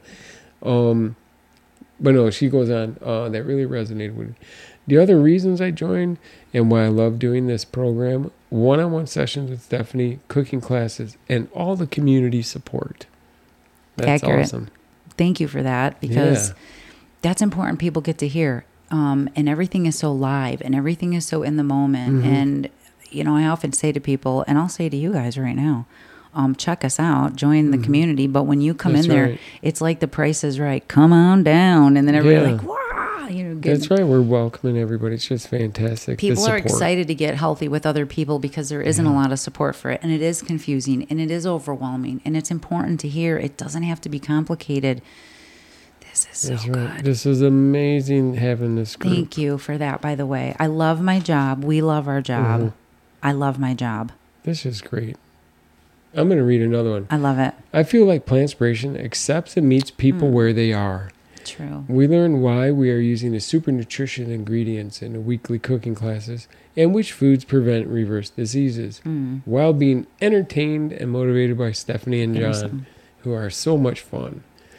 But no, she goes on, that really resonated with me. The other reasons I joined and why I love doing this program, one-on-one sessions with Stephanie, cooking classes, and all the community support. That's accurate. Awesome. Thank you for that because that's important people get to hear. And everything is so live and everything is so in the moment. And, I often say to people, and I'll say to you guys right now, check us out, join the community. But when you come in there, it's like the price is right. Come on down. And then everybody's like, wow. That's right. We're welcoming everybody. It's just fantastic. People are excited to get healthy with other people because there isn't a lot of support for it. And it is confusing and it is overwhelming. And it's important to hear. It doesn't have to be complicated. This is so good. This is amazing having this group. Thank you for that, by the way. I love my job. We love our job. I love my job. This is great. I'm going to read another one. I love it. I feel like Plantspiration accepts and meets people where they are. True. We learn why we are using the super nutrition ingredients in the weekly cooking classes and which foods prevent and reverse diseases while being entertained and motivated by Stephanie and John, who are so much fun.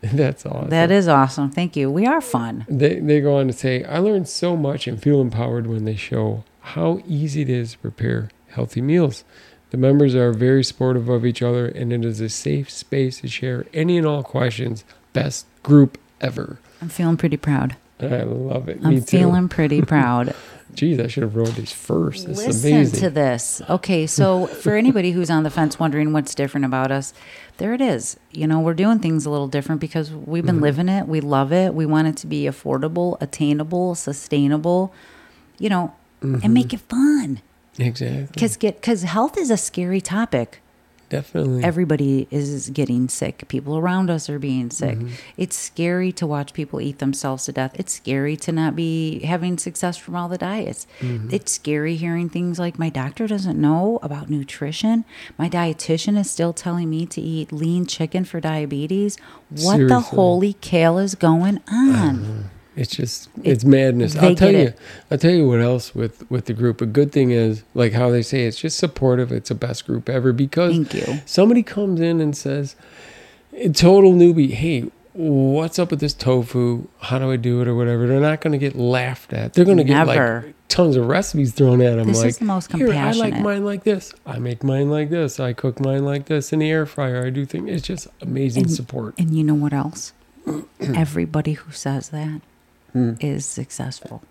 That's awesome. That is awesome. Thank you. We are fun. They go on to say, I learned so much and feel empowered when they show how easy it is to prepare healthy meals. The members are very supportive of each other, and it is a safe space to share any and all questions. Best group ever. I'm feeling pretty proud. I love it. I'm Me too. feeling pretty proud. Geez, I should have wrote these first. This is Listen amazing. to this. Okay, so for anybody who's on the fence wondering what's different about us, there it is. You know, we're doing things a little different because we've been living it. We love it. We want it to be affordable, attainable, sustainable, you know, and make it fun. Exactly. Because health is a scary topic. Definitely. Everybody is getting sick. People around us are being sick. It's scary to watch people eat themselves to death. It's scary to not be having success from all the diets. It's scary hearing things like my doctor doesn't know about nutrition. My dietitian is still telling me to eat lean chicken for diabetes. What the Seriously. holy kale is going on? It's just, it's madness. they get it. I'll tell you what else with the group. A good thing is, like how they say, it's just supportive. It's the best group ever because Thank you. somebody comes in and says, a total newbie, hey, what's up with this tofu? How do I do it or whatever? They're not going to get laughed at. They're going to get Never. like tons of recipes thrown at them. This like, is the most here, I like compassionate. mine like this. I make mine like this. I cook mine like this in the air fryer. I do things. It's just amazing support. And you know what else? Everybody who says that is successful.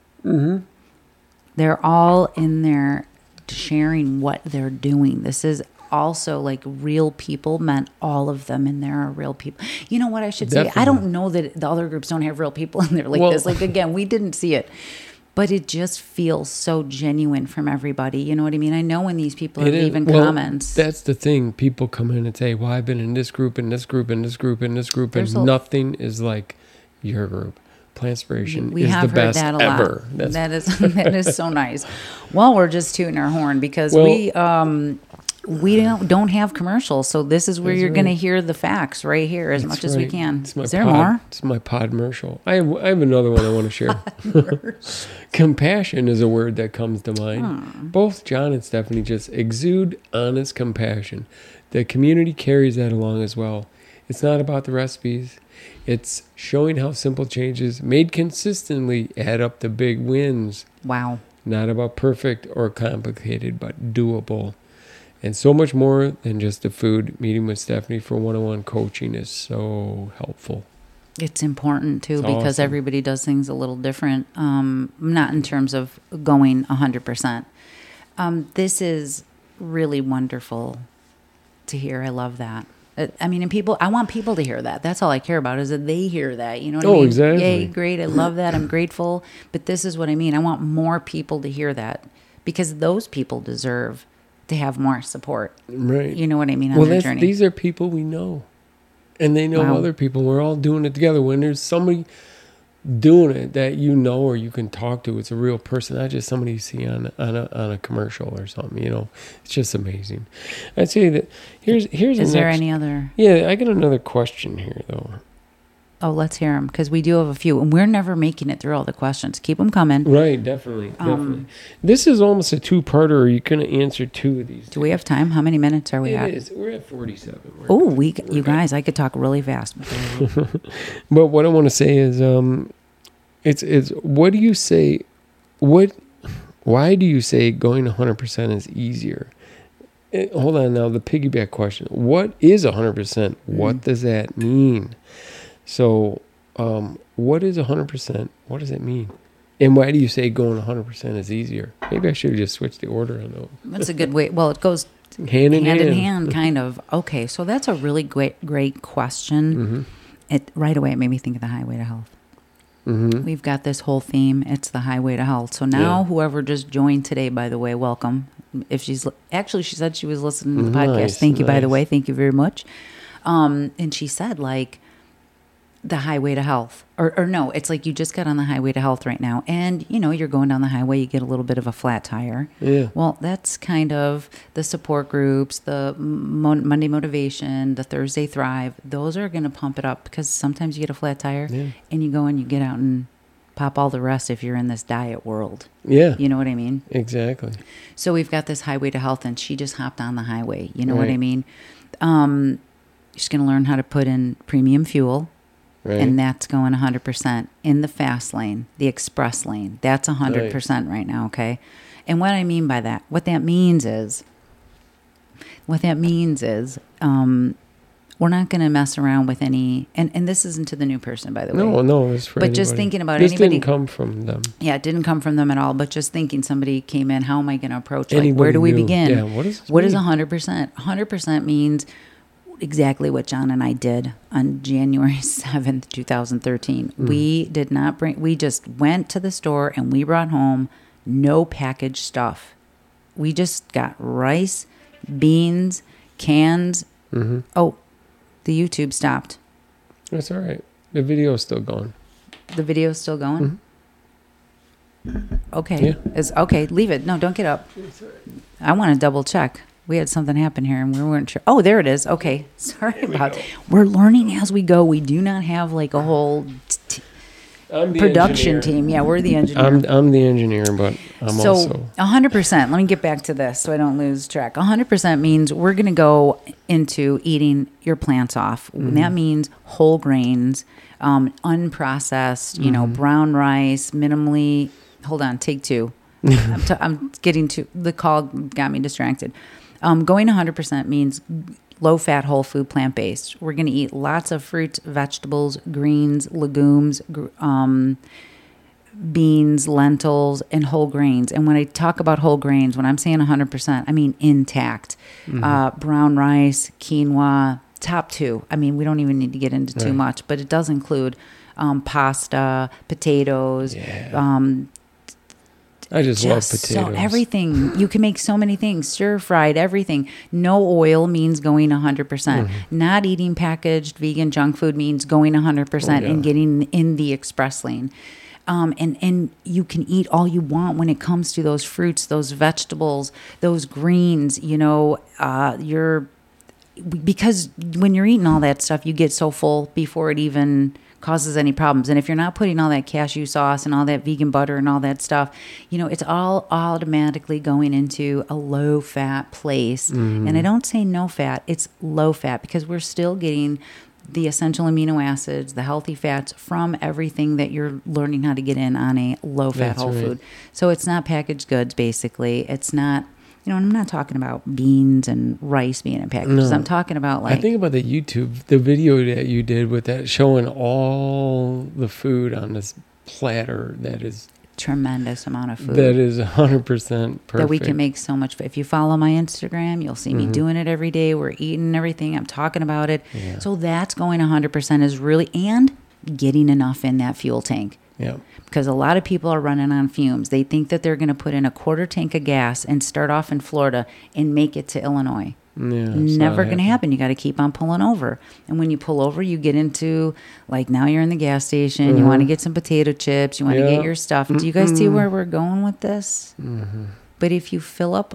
They're all in there sharing what they're doing. This is also like real people meant all of them in there are real people. You know what I should say? I Definitely. don't know that the other groups don't have real people in there like Well- this. Like, again, we didn't see it. But it just feels so genuine from everybody. You know what I mean? I know when these people are It is- leaving well, comments. That's the thing. People come in and say, well, I've been in this group, and this group, and this group, and this group, There's and a- nothing is like your group. Plantspiration We is have the heard best that a lot. ever. That's That is that is so nice. Well, we're just tooting our horn because Well- we don't have commercials, so this is where That's you're going to right. hear the facts right here as much as we right. can. It's my Is there pod, more? It's my podmercial. I have another one I want to share. Compassion is a word that comes to mind. Both John and Stephanie just exude honest compassion. The community carries that along as well. It's not about the recipes. It's showing how simple changes made consistently add up to big wins. Wow. Not about perfect or complicated, but doable. And so much more than just the food. Meeting with Stephanie for one-on-one coaching is so helpful. It's important too It's because awesome. everybody does things a little different. Not in terms of going 100%. This is really wonderful to hear. I love that. I mean, and people. I want people to hear that. That's all I care about is that they hear that. You know what I Oh, mean? exactly. Yay, great! I love that. I'm grateful. But this is what I mean. I want more people to hear that because those people deserve to have more support. Right. You know what I mean on Well, their journey. these are people we know. And they know Wow. other people. We're all doing it together. When there's somebody doing it that you know or you can talk to, it's a real person, not just somebody you see on a commercial or something, you know. It's just amazing. I'd say that here's Is the there next, any other? Yeah, I got another question here though. Oh, let's hear them because we do have a few, and we're never making it through all the questions. Keep them coming. Right, definitely. This is almost a two-parter. Are you going to answer two of these? Do we have time? How many minutes are we at? It is. We're at 47. Oh, you guys, I could talk really fast. But what I want to say is, it's what do you say? Why do you say going 100% is easier? Hold on now. The piggyback question: what is 100%? What does that mean? So, what is 100%? What does it mean? And why do you say going 100% is easier? Maybe I should have just switched the order on those. That's a good way. Well, it goes Hand in hand. in hand, kind of. Okay, so that's a really great question. It right away it made me think of the highway to health. We've got this whole theme. It's the highway to health. So now, Yeah. whoever just joined today, by the way, welcome. If she's actually, she said she was listening to the podcast. Nice, Thank you, by the nice. way. Thank you very much. And she said, like, the highway to health, or no, it's like you just got on the highway to health right now, and you know you're going down the highway, you get a little bit of a flat tire. Yeah. Well, that's kind of the support groups, the Monday motivation, the Thursday thrive. Those are going to pump it up because sometimes you get a flat tire, and you go and you get out and pop all the rest if you're in this diet world. Yeah. You know what I mean? Exactly. So we've got this highway to health, and she just hopped on the highway. You know what I Right. mean? She's going to learn how to put in premium fuel. Right. And that's going 100% in the fast lane, the express lane. That's 100% right now, okay? And what I mean by that, what that means is, we're not going to mess around with any, and this isn't to the new person, by the way. No, it's for But anybody. just thinking about this anybody. didn't come from them. Yeah, it didn't come from them at all, but just thinking somebody came in, how am I going to approach, like, Anybody where do we new. begin? Yeah, what does this What is mean? 100%? 100% means exactly what John and I did on January 7th, 2013. We did not we just went to the store and we brought home no packaged stuff. We just got rice, beans, cans. Oh, the YouTube stopped. That's all right. The video's still going. The video's still going? Okay. Yeah. Okay, leave it. No, don't get up. I want to double check. We had something happen here and we weren't sure. Oh, there it is. Okay. Sorry about that. We're learning as we go. We do not have like a whole I'm the production engineer. team. Yeah, we're the engineer. I'm the engineer, but I'm So also 100%, let me get back to this so I don't lose track. 100% means we're going to go into eating your plants off. And that means whole grains, unprocessed, brown rice, minimally. Hold on, take two. I'm getting to, the call got me distracted. Going 100% means low-fat, whole food, plant-based. We're going to eat lots of fruits, vegetables, greens, legumes, beans, lentils, and whole grains. And when I talk about whole grains, when I'm saying 100%, I mean intact. Brown rice, quinoa, top two. I mean, we don't even need to get into too much, but it does include pasta, potatoes, I just love potatoes. So everything. You can make so many things. Stir-fried, everything. No oil means going 100%. Not eating packaged vegan junk food means going 100% and getting in the express lane. And you can eat all you want when it comes to those fruits, those vegetables, those greens, because when you're eating all that stuff, you get so full before it even causes any problems. And if you're not putting all that cashew sauce and all that vegan butter and all that stuff, it's all automatically going into a low fat place. And I don't say no fat, it's low fat, because we're still getting the essential amino acids, the healthy fats from everything that you're learning how to get in on a low fat whole food. So it's not packaged goods, basically. It's not, I'm not talking about beans and rice being in packages. I'm talking about I think about the video that you did with that, showing all the food on this platter that is tremendous amount of food. That is 100% perfect. That we can make so much. If you follow my Instagram, you'll see me doing it every day. We're eating everything. I'm talking about it. Yeah. So that's going 100% is really, and getting enough in that fuel tank. Yeah. Because a lot of people are running on fumes. They think that they're going to put in a quarter tank of gas and start off in Florida and make it to Illinois. Yeah, never going to happen. You got to keep on pulling over. And when you pull over, you get into, like, now you're in the gas station. You want to get some potato chips. You want to get your stuff. Do you guys see where we're going with this? But if you fill up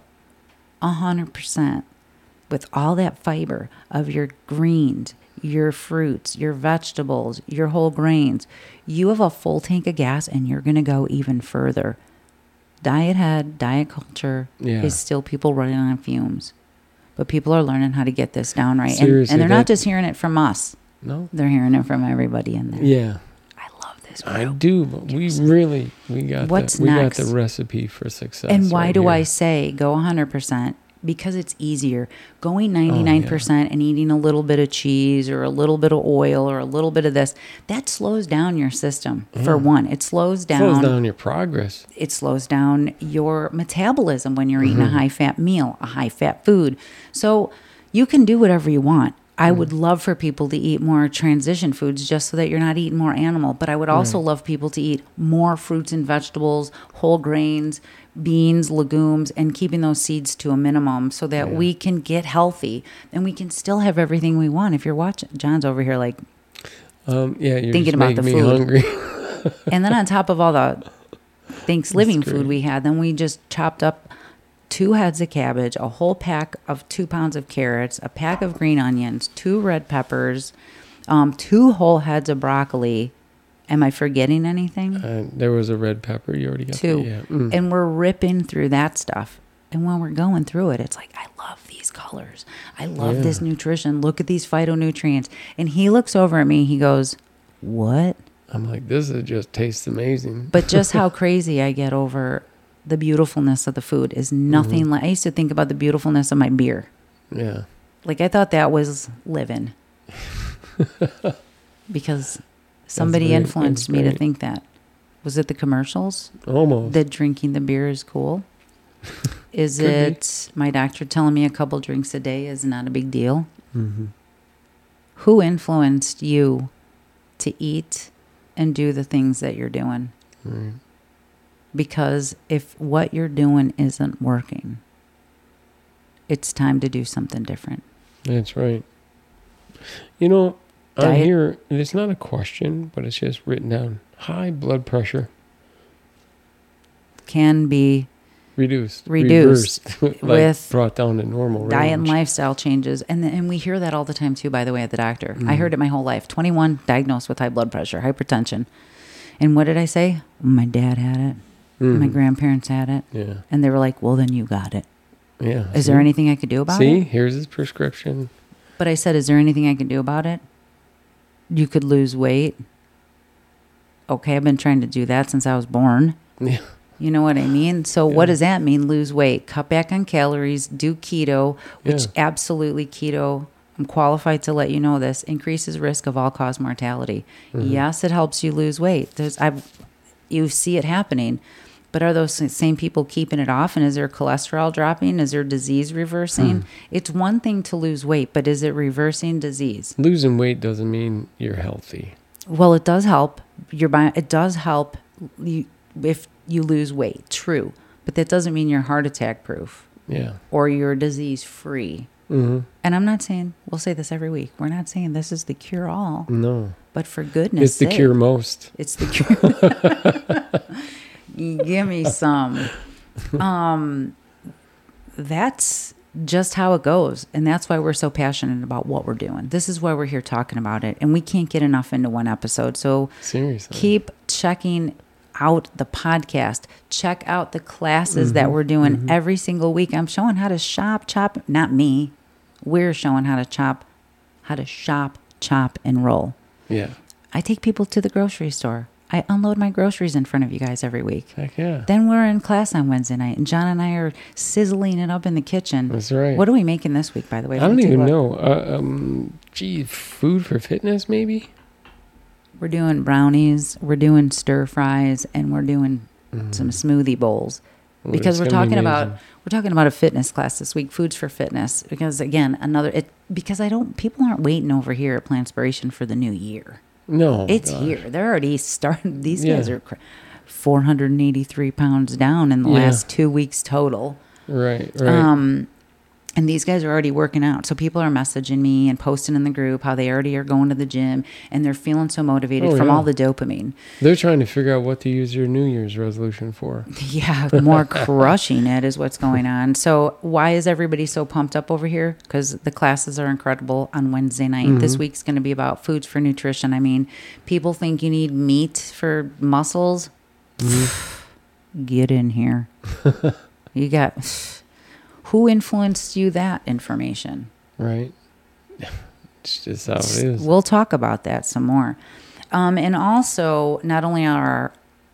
100% with all that fiber of your greens, your fruits, your vegetables, your whole grains, you have a full tank of gas and you're going to go even further. Diet head, diet culture is still people running on fumes. But people are learning how to get this down right. Seriously, and they're not just hearing it from us. No. They're hearing it from everybody in there. Yeah. I love this group. I do, but we got the recipe for success. And why do here. I say go 100%? Because it's easier. Going 99% and eating a little bit of cheese or a little bit of oil or a little bit of this, that slows down your system, for one. It slows down your progress. It slows down your metabolism when you're eating a high-fat meal, a high-fat food. So you can do whatever you want. I would love for people to eat more transition foods just so that you're not eating more animal. But I would also love people to eat more fruits and vegetables, whole grains, beans, legumes, and keeping those seeds to a minimum so that we can get healthy and we can still have everything we want. If you're watching, John's over here like you're thinking just about the making me food. Hungry. And then on top of all the Thanksgiving food we had, then we just chopped up 2 heads of cabbage, a whole pack of 2 pounds of carrots, a pack of green onions, 2 red peppers, 2 whole heads of broccoli. Am I forgetting anything? There was a red pepper. You already got 2. that, yeah. And we're ripping through that stuff. And when we're going through it, it's like, I love these colors. I love this nutrition. Look at these phytonutrients. And he looks over at me. He goes, what? I'm like, this is just tastes amazing. But just how crazy I get over the beautifulness of the food is nothing like, I used to think about the beautifulness of my beer. Yeah. Like I thought that was living. Because somebody great. influenced That's me to great. think that. Was it the commercials? Almost. That drinking the beer is cool? Is Could be. it my doctor telling me a couple drinks a day is not a big deal? Mm-hmm. Who influenced you to eat and do the things that you're doing? Right. Because if what you're doing isn't working, it's time to do something different. That's right. You know, on Diet. here, it's not a question, but it's just written down. High blood pressure Can be reduced. Reduced Reversed, with brought down to normal diet and range. lifestyle changes. And we hear that all the time too, by the way, at the doctor. I heard it my whole life. 21, diagnosed with high blood pressure, hypertension. And what did I say? My dad had it. My grandparents had it. Yeah. And they were like, well, then you got it. Yeah. Is there anything I could do about See, it? here's his prescription. But I said, is there anything I can do about it? You could lose weight. Okay, I've been trying to do that since I was born. Yeah. You know what I mean? So what does that mean? Lose weight, cut back on calories, do keto, which Yeah. absolutely keto, I'm qualified to let you know this, increases risk of all-cause mortality. Yes, it helps you lose weight. You see it happening. But are those same people keeping it off? And is their cholesterol dropping? Is their disease reversing? It's one thing to lose weight, but is it reversing disease? Losing weight doesn't mean you're healthy. Well, it does help. It does help you if you lose weight, true. But that doesn't mean you're heart attack proof Yeah. or you're disease free. Mm-hmm. And I'm not saying, we'll say this every week, we're not saying this is the cure all, No. but for goodness It's the sake, cure most. it's the cure. Give me some. That's just how it goes. And that's why we're so passionate about what we're doing. This is why we're here talking about it. And we can't get enough into one episode. So Seriously. keep checking out the podcast. Check out the classes that we're doing every single week. I'm showing how to chop, not me. We're showing how to shop, chop, and roll. Yeah. I take people to the grocery store. I unload my groceries in front of you guys every week. Heck yeah. Then we're in class on Wednesday night, and John and I are sizzling it up in the kitchen. That's right. What are we making this week, by the way? I Let me don't take a even look. know. Food for fitness, maybe? We're doing brownies, we're doing stir fries, and we're doing some smoothie bowls. Because It's we're gonna be talking amazing. about a fitness class this week, Foods for Fitness. Because again, people aren't waiting over here at Planspiration for the new year. No. It's gosh. here. They're already starting. These guys Yeah. are 483 pounds down in the Yeah. last 2 weeks total. Right, right. And these guys are already working out. So people are messaging me and posting in the group how they already are going to the gym and they're feeling so motivated Oh, from yeah. all the dopamine. They're trying to figure out what to use your New Year's resolution for. Yeah, more crushing it is what's going on. So why is everybody so pumped up over here? Because the classes are incredible on Wednesday night. This week's going to be about foods for nutrition. I mean, people think you need meat for muscles. Get in here. You got... Who influenced you that information? Right? It's just how it is. We'll talk about that some more. And also, not only are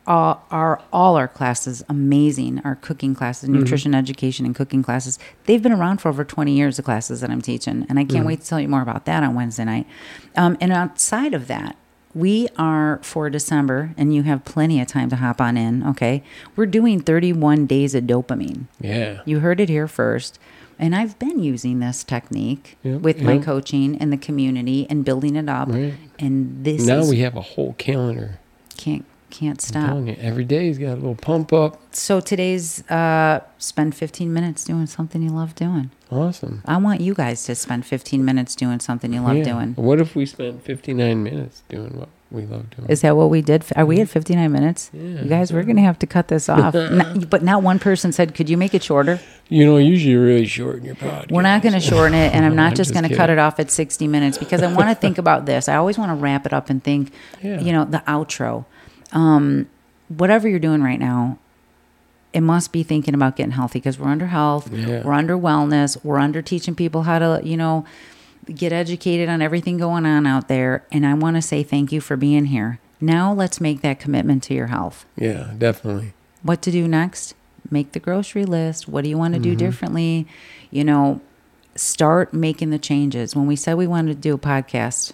all our classes amazing, our cooking classes, nutrition education and cooking classes, they've been around for over 20 years, the classes that I'm teaching. And I can't wait to tell you more about that on Wednesday night. And outside of that, we are for December, and you have plenty of time to hop on in, okay? We're doing 31 days of dopamine. Yeah. You heard it here first. And I've been using this technique with my coaching and the community and building it up. Right. And this Now we have a whole calendar. can't I'm stop. telling you, every day's got a little pump up. So today's spend 15 minutes doing something you love doing. Awesome. I want you guys to spend 15 minutes doing something you love Yeah. doing. What if we spent 59 minutes doing what we love doing? Is that what we did? Are we at 59 minutes? Yeah, You guys, we're going to have to cut this off. But not one person said, could you make it shorter? You know, usually you really shorten your podcast. We're not going to shorten it, and I'm not I'm just just going to cut kidding. it off at 60 minutes because I want to think about this. I always want to wrap it up and think, Yeah. the outro. Whatever you're doing right now, it must be thinking about getting healthy because we're under health, Yeah. we're under wellness, we're under teaching people how to, get educated on everything going on out there. And I want to say thank you for being here. Now let's make that commitment to your health. Yeah, definitely. What to do next? Make the grocery list. What do you want to do differently? Start making the changes. When we said we wanted to do a podcast,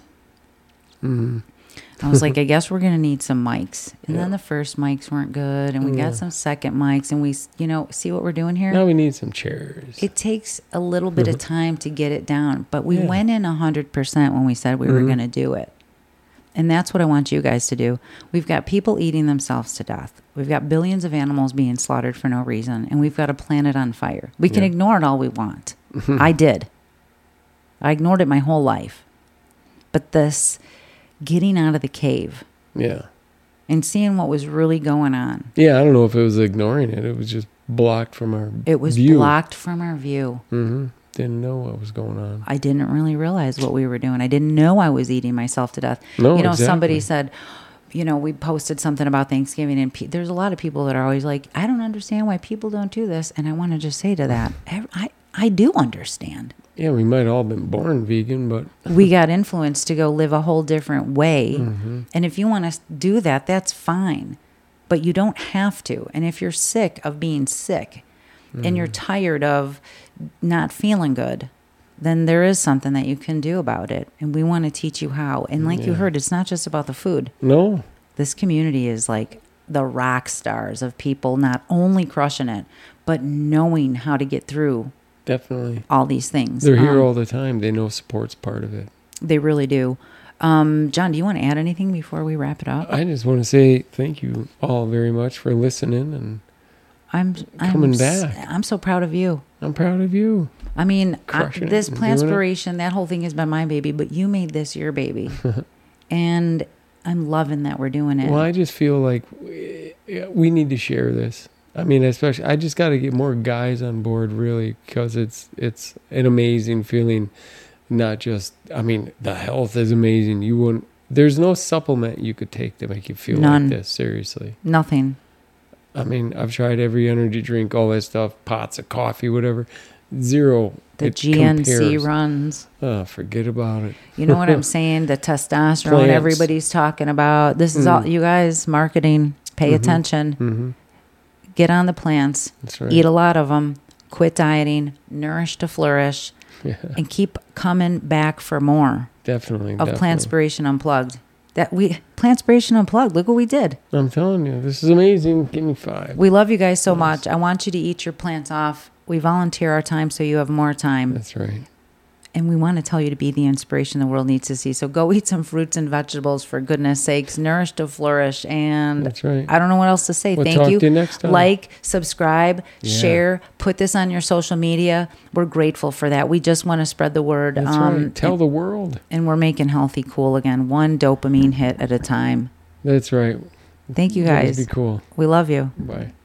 I was like, I guess we're going to need some mics. And then the first mics weren't good. And we got some second mics. And we, see what we're doing here? Now we need some chairs. It takes a little bit of time to get it down. But we went in 100% when we said we were going to do it. And that's what I want you guys to do. We've got people eating themselves to death. We've got billions of animals being slaughtered for no reason. And we've got a planet on fire. We can ignore it all we want. I did. I ignored it my whole life. But this getting out of the cave. Yeah. And seeing what was really going on. Yeah, I don't know if it was ignoring it. It was just blocked from our view. It was blocked from our view. Didn't know what was going on. I didn't really realize what we were doing. I didn't know I was eating myself to death. No, exactly. Somebody said, we posted something about Thanksgiving, and there's a lot of people that are always like, I don't understand why people don't do this. And I want to just say to that, I do understand. Yeah, we might all been born vegan, but we got influenced to go live a whole different way. And if you want to do that, that's fine. But you don't have to. And if you're sick of being sick and you're tired of not feeling good, then there is something that you can do about it. And we want to teach you how. And like you heard, it's not just about the food. No. This community is like the rock stars of people not only crushing it, but knowing how to get through definitely all these things. They're here all the time. They know support's part of it. They really do. John, do you want to add anything before we wrap it up? I just want to say thank you all very much for listening and coming back. I'm so proud of you. I'm proud of you. I mean, this and Plantspiration, that whole thing has been my baby, but you made this your baby. And I'm loving that we're doing it. Well, I just feel like we need to share this. I mean, especially, I just got to get more guys on board, really, because it's an amazing feeling. Not just, I mean, the health is amazing. There's no supplement you could take to make you feel like this, seriously. Nothing. I mean, I've tried every energy drink, all that stuff, pots of coffee, whatever. Zero. The GNC runs. Oh, forget about it. You know what I'm saying? The testosterone everybody's talking about. This is all, you guys, marketing, pay attention. Get on the plants. That's right. Eat a lot of them. Quit dieting. Nourish to flourish. Yeah. And keep coming back for more. Definitely. Of Plantspiration Unplugged. Plantspiration Unplugged. Look what we did. I'm telling you, this is amazing. Give me 5. We love you guys so much. I want you to eat your plants off. We volunteer our time so you have more time. That's right. And we want to tell you to be the inspiration the world needs to see. So go eat some fruits and vegetables, for goodness sakes. Nourish to flourish. And that's right. I don't know what else to say. We'll Thank talk you. To you next time. Like, subscribe, share, put this on your social media. We're grateful for that. We just want to spread the word. That's right. Tell the world. And we're making healthy cool again, one dopamine hit at a time. That's right. Thank you guys. That'd be cool. We love you. Bye.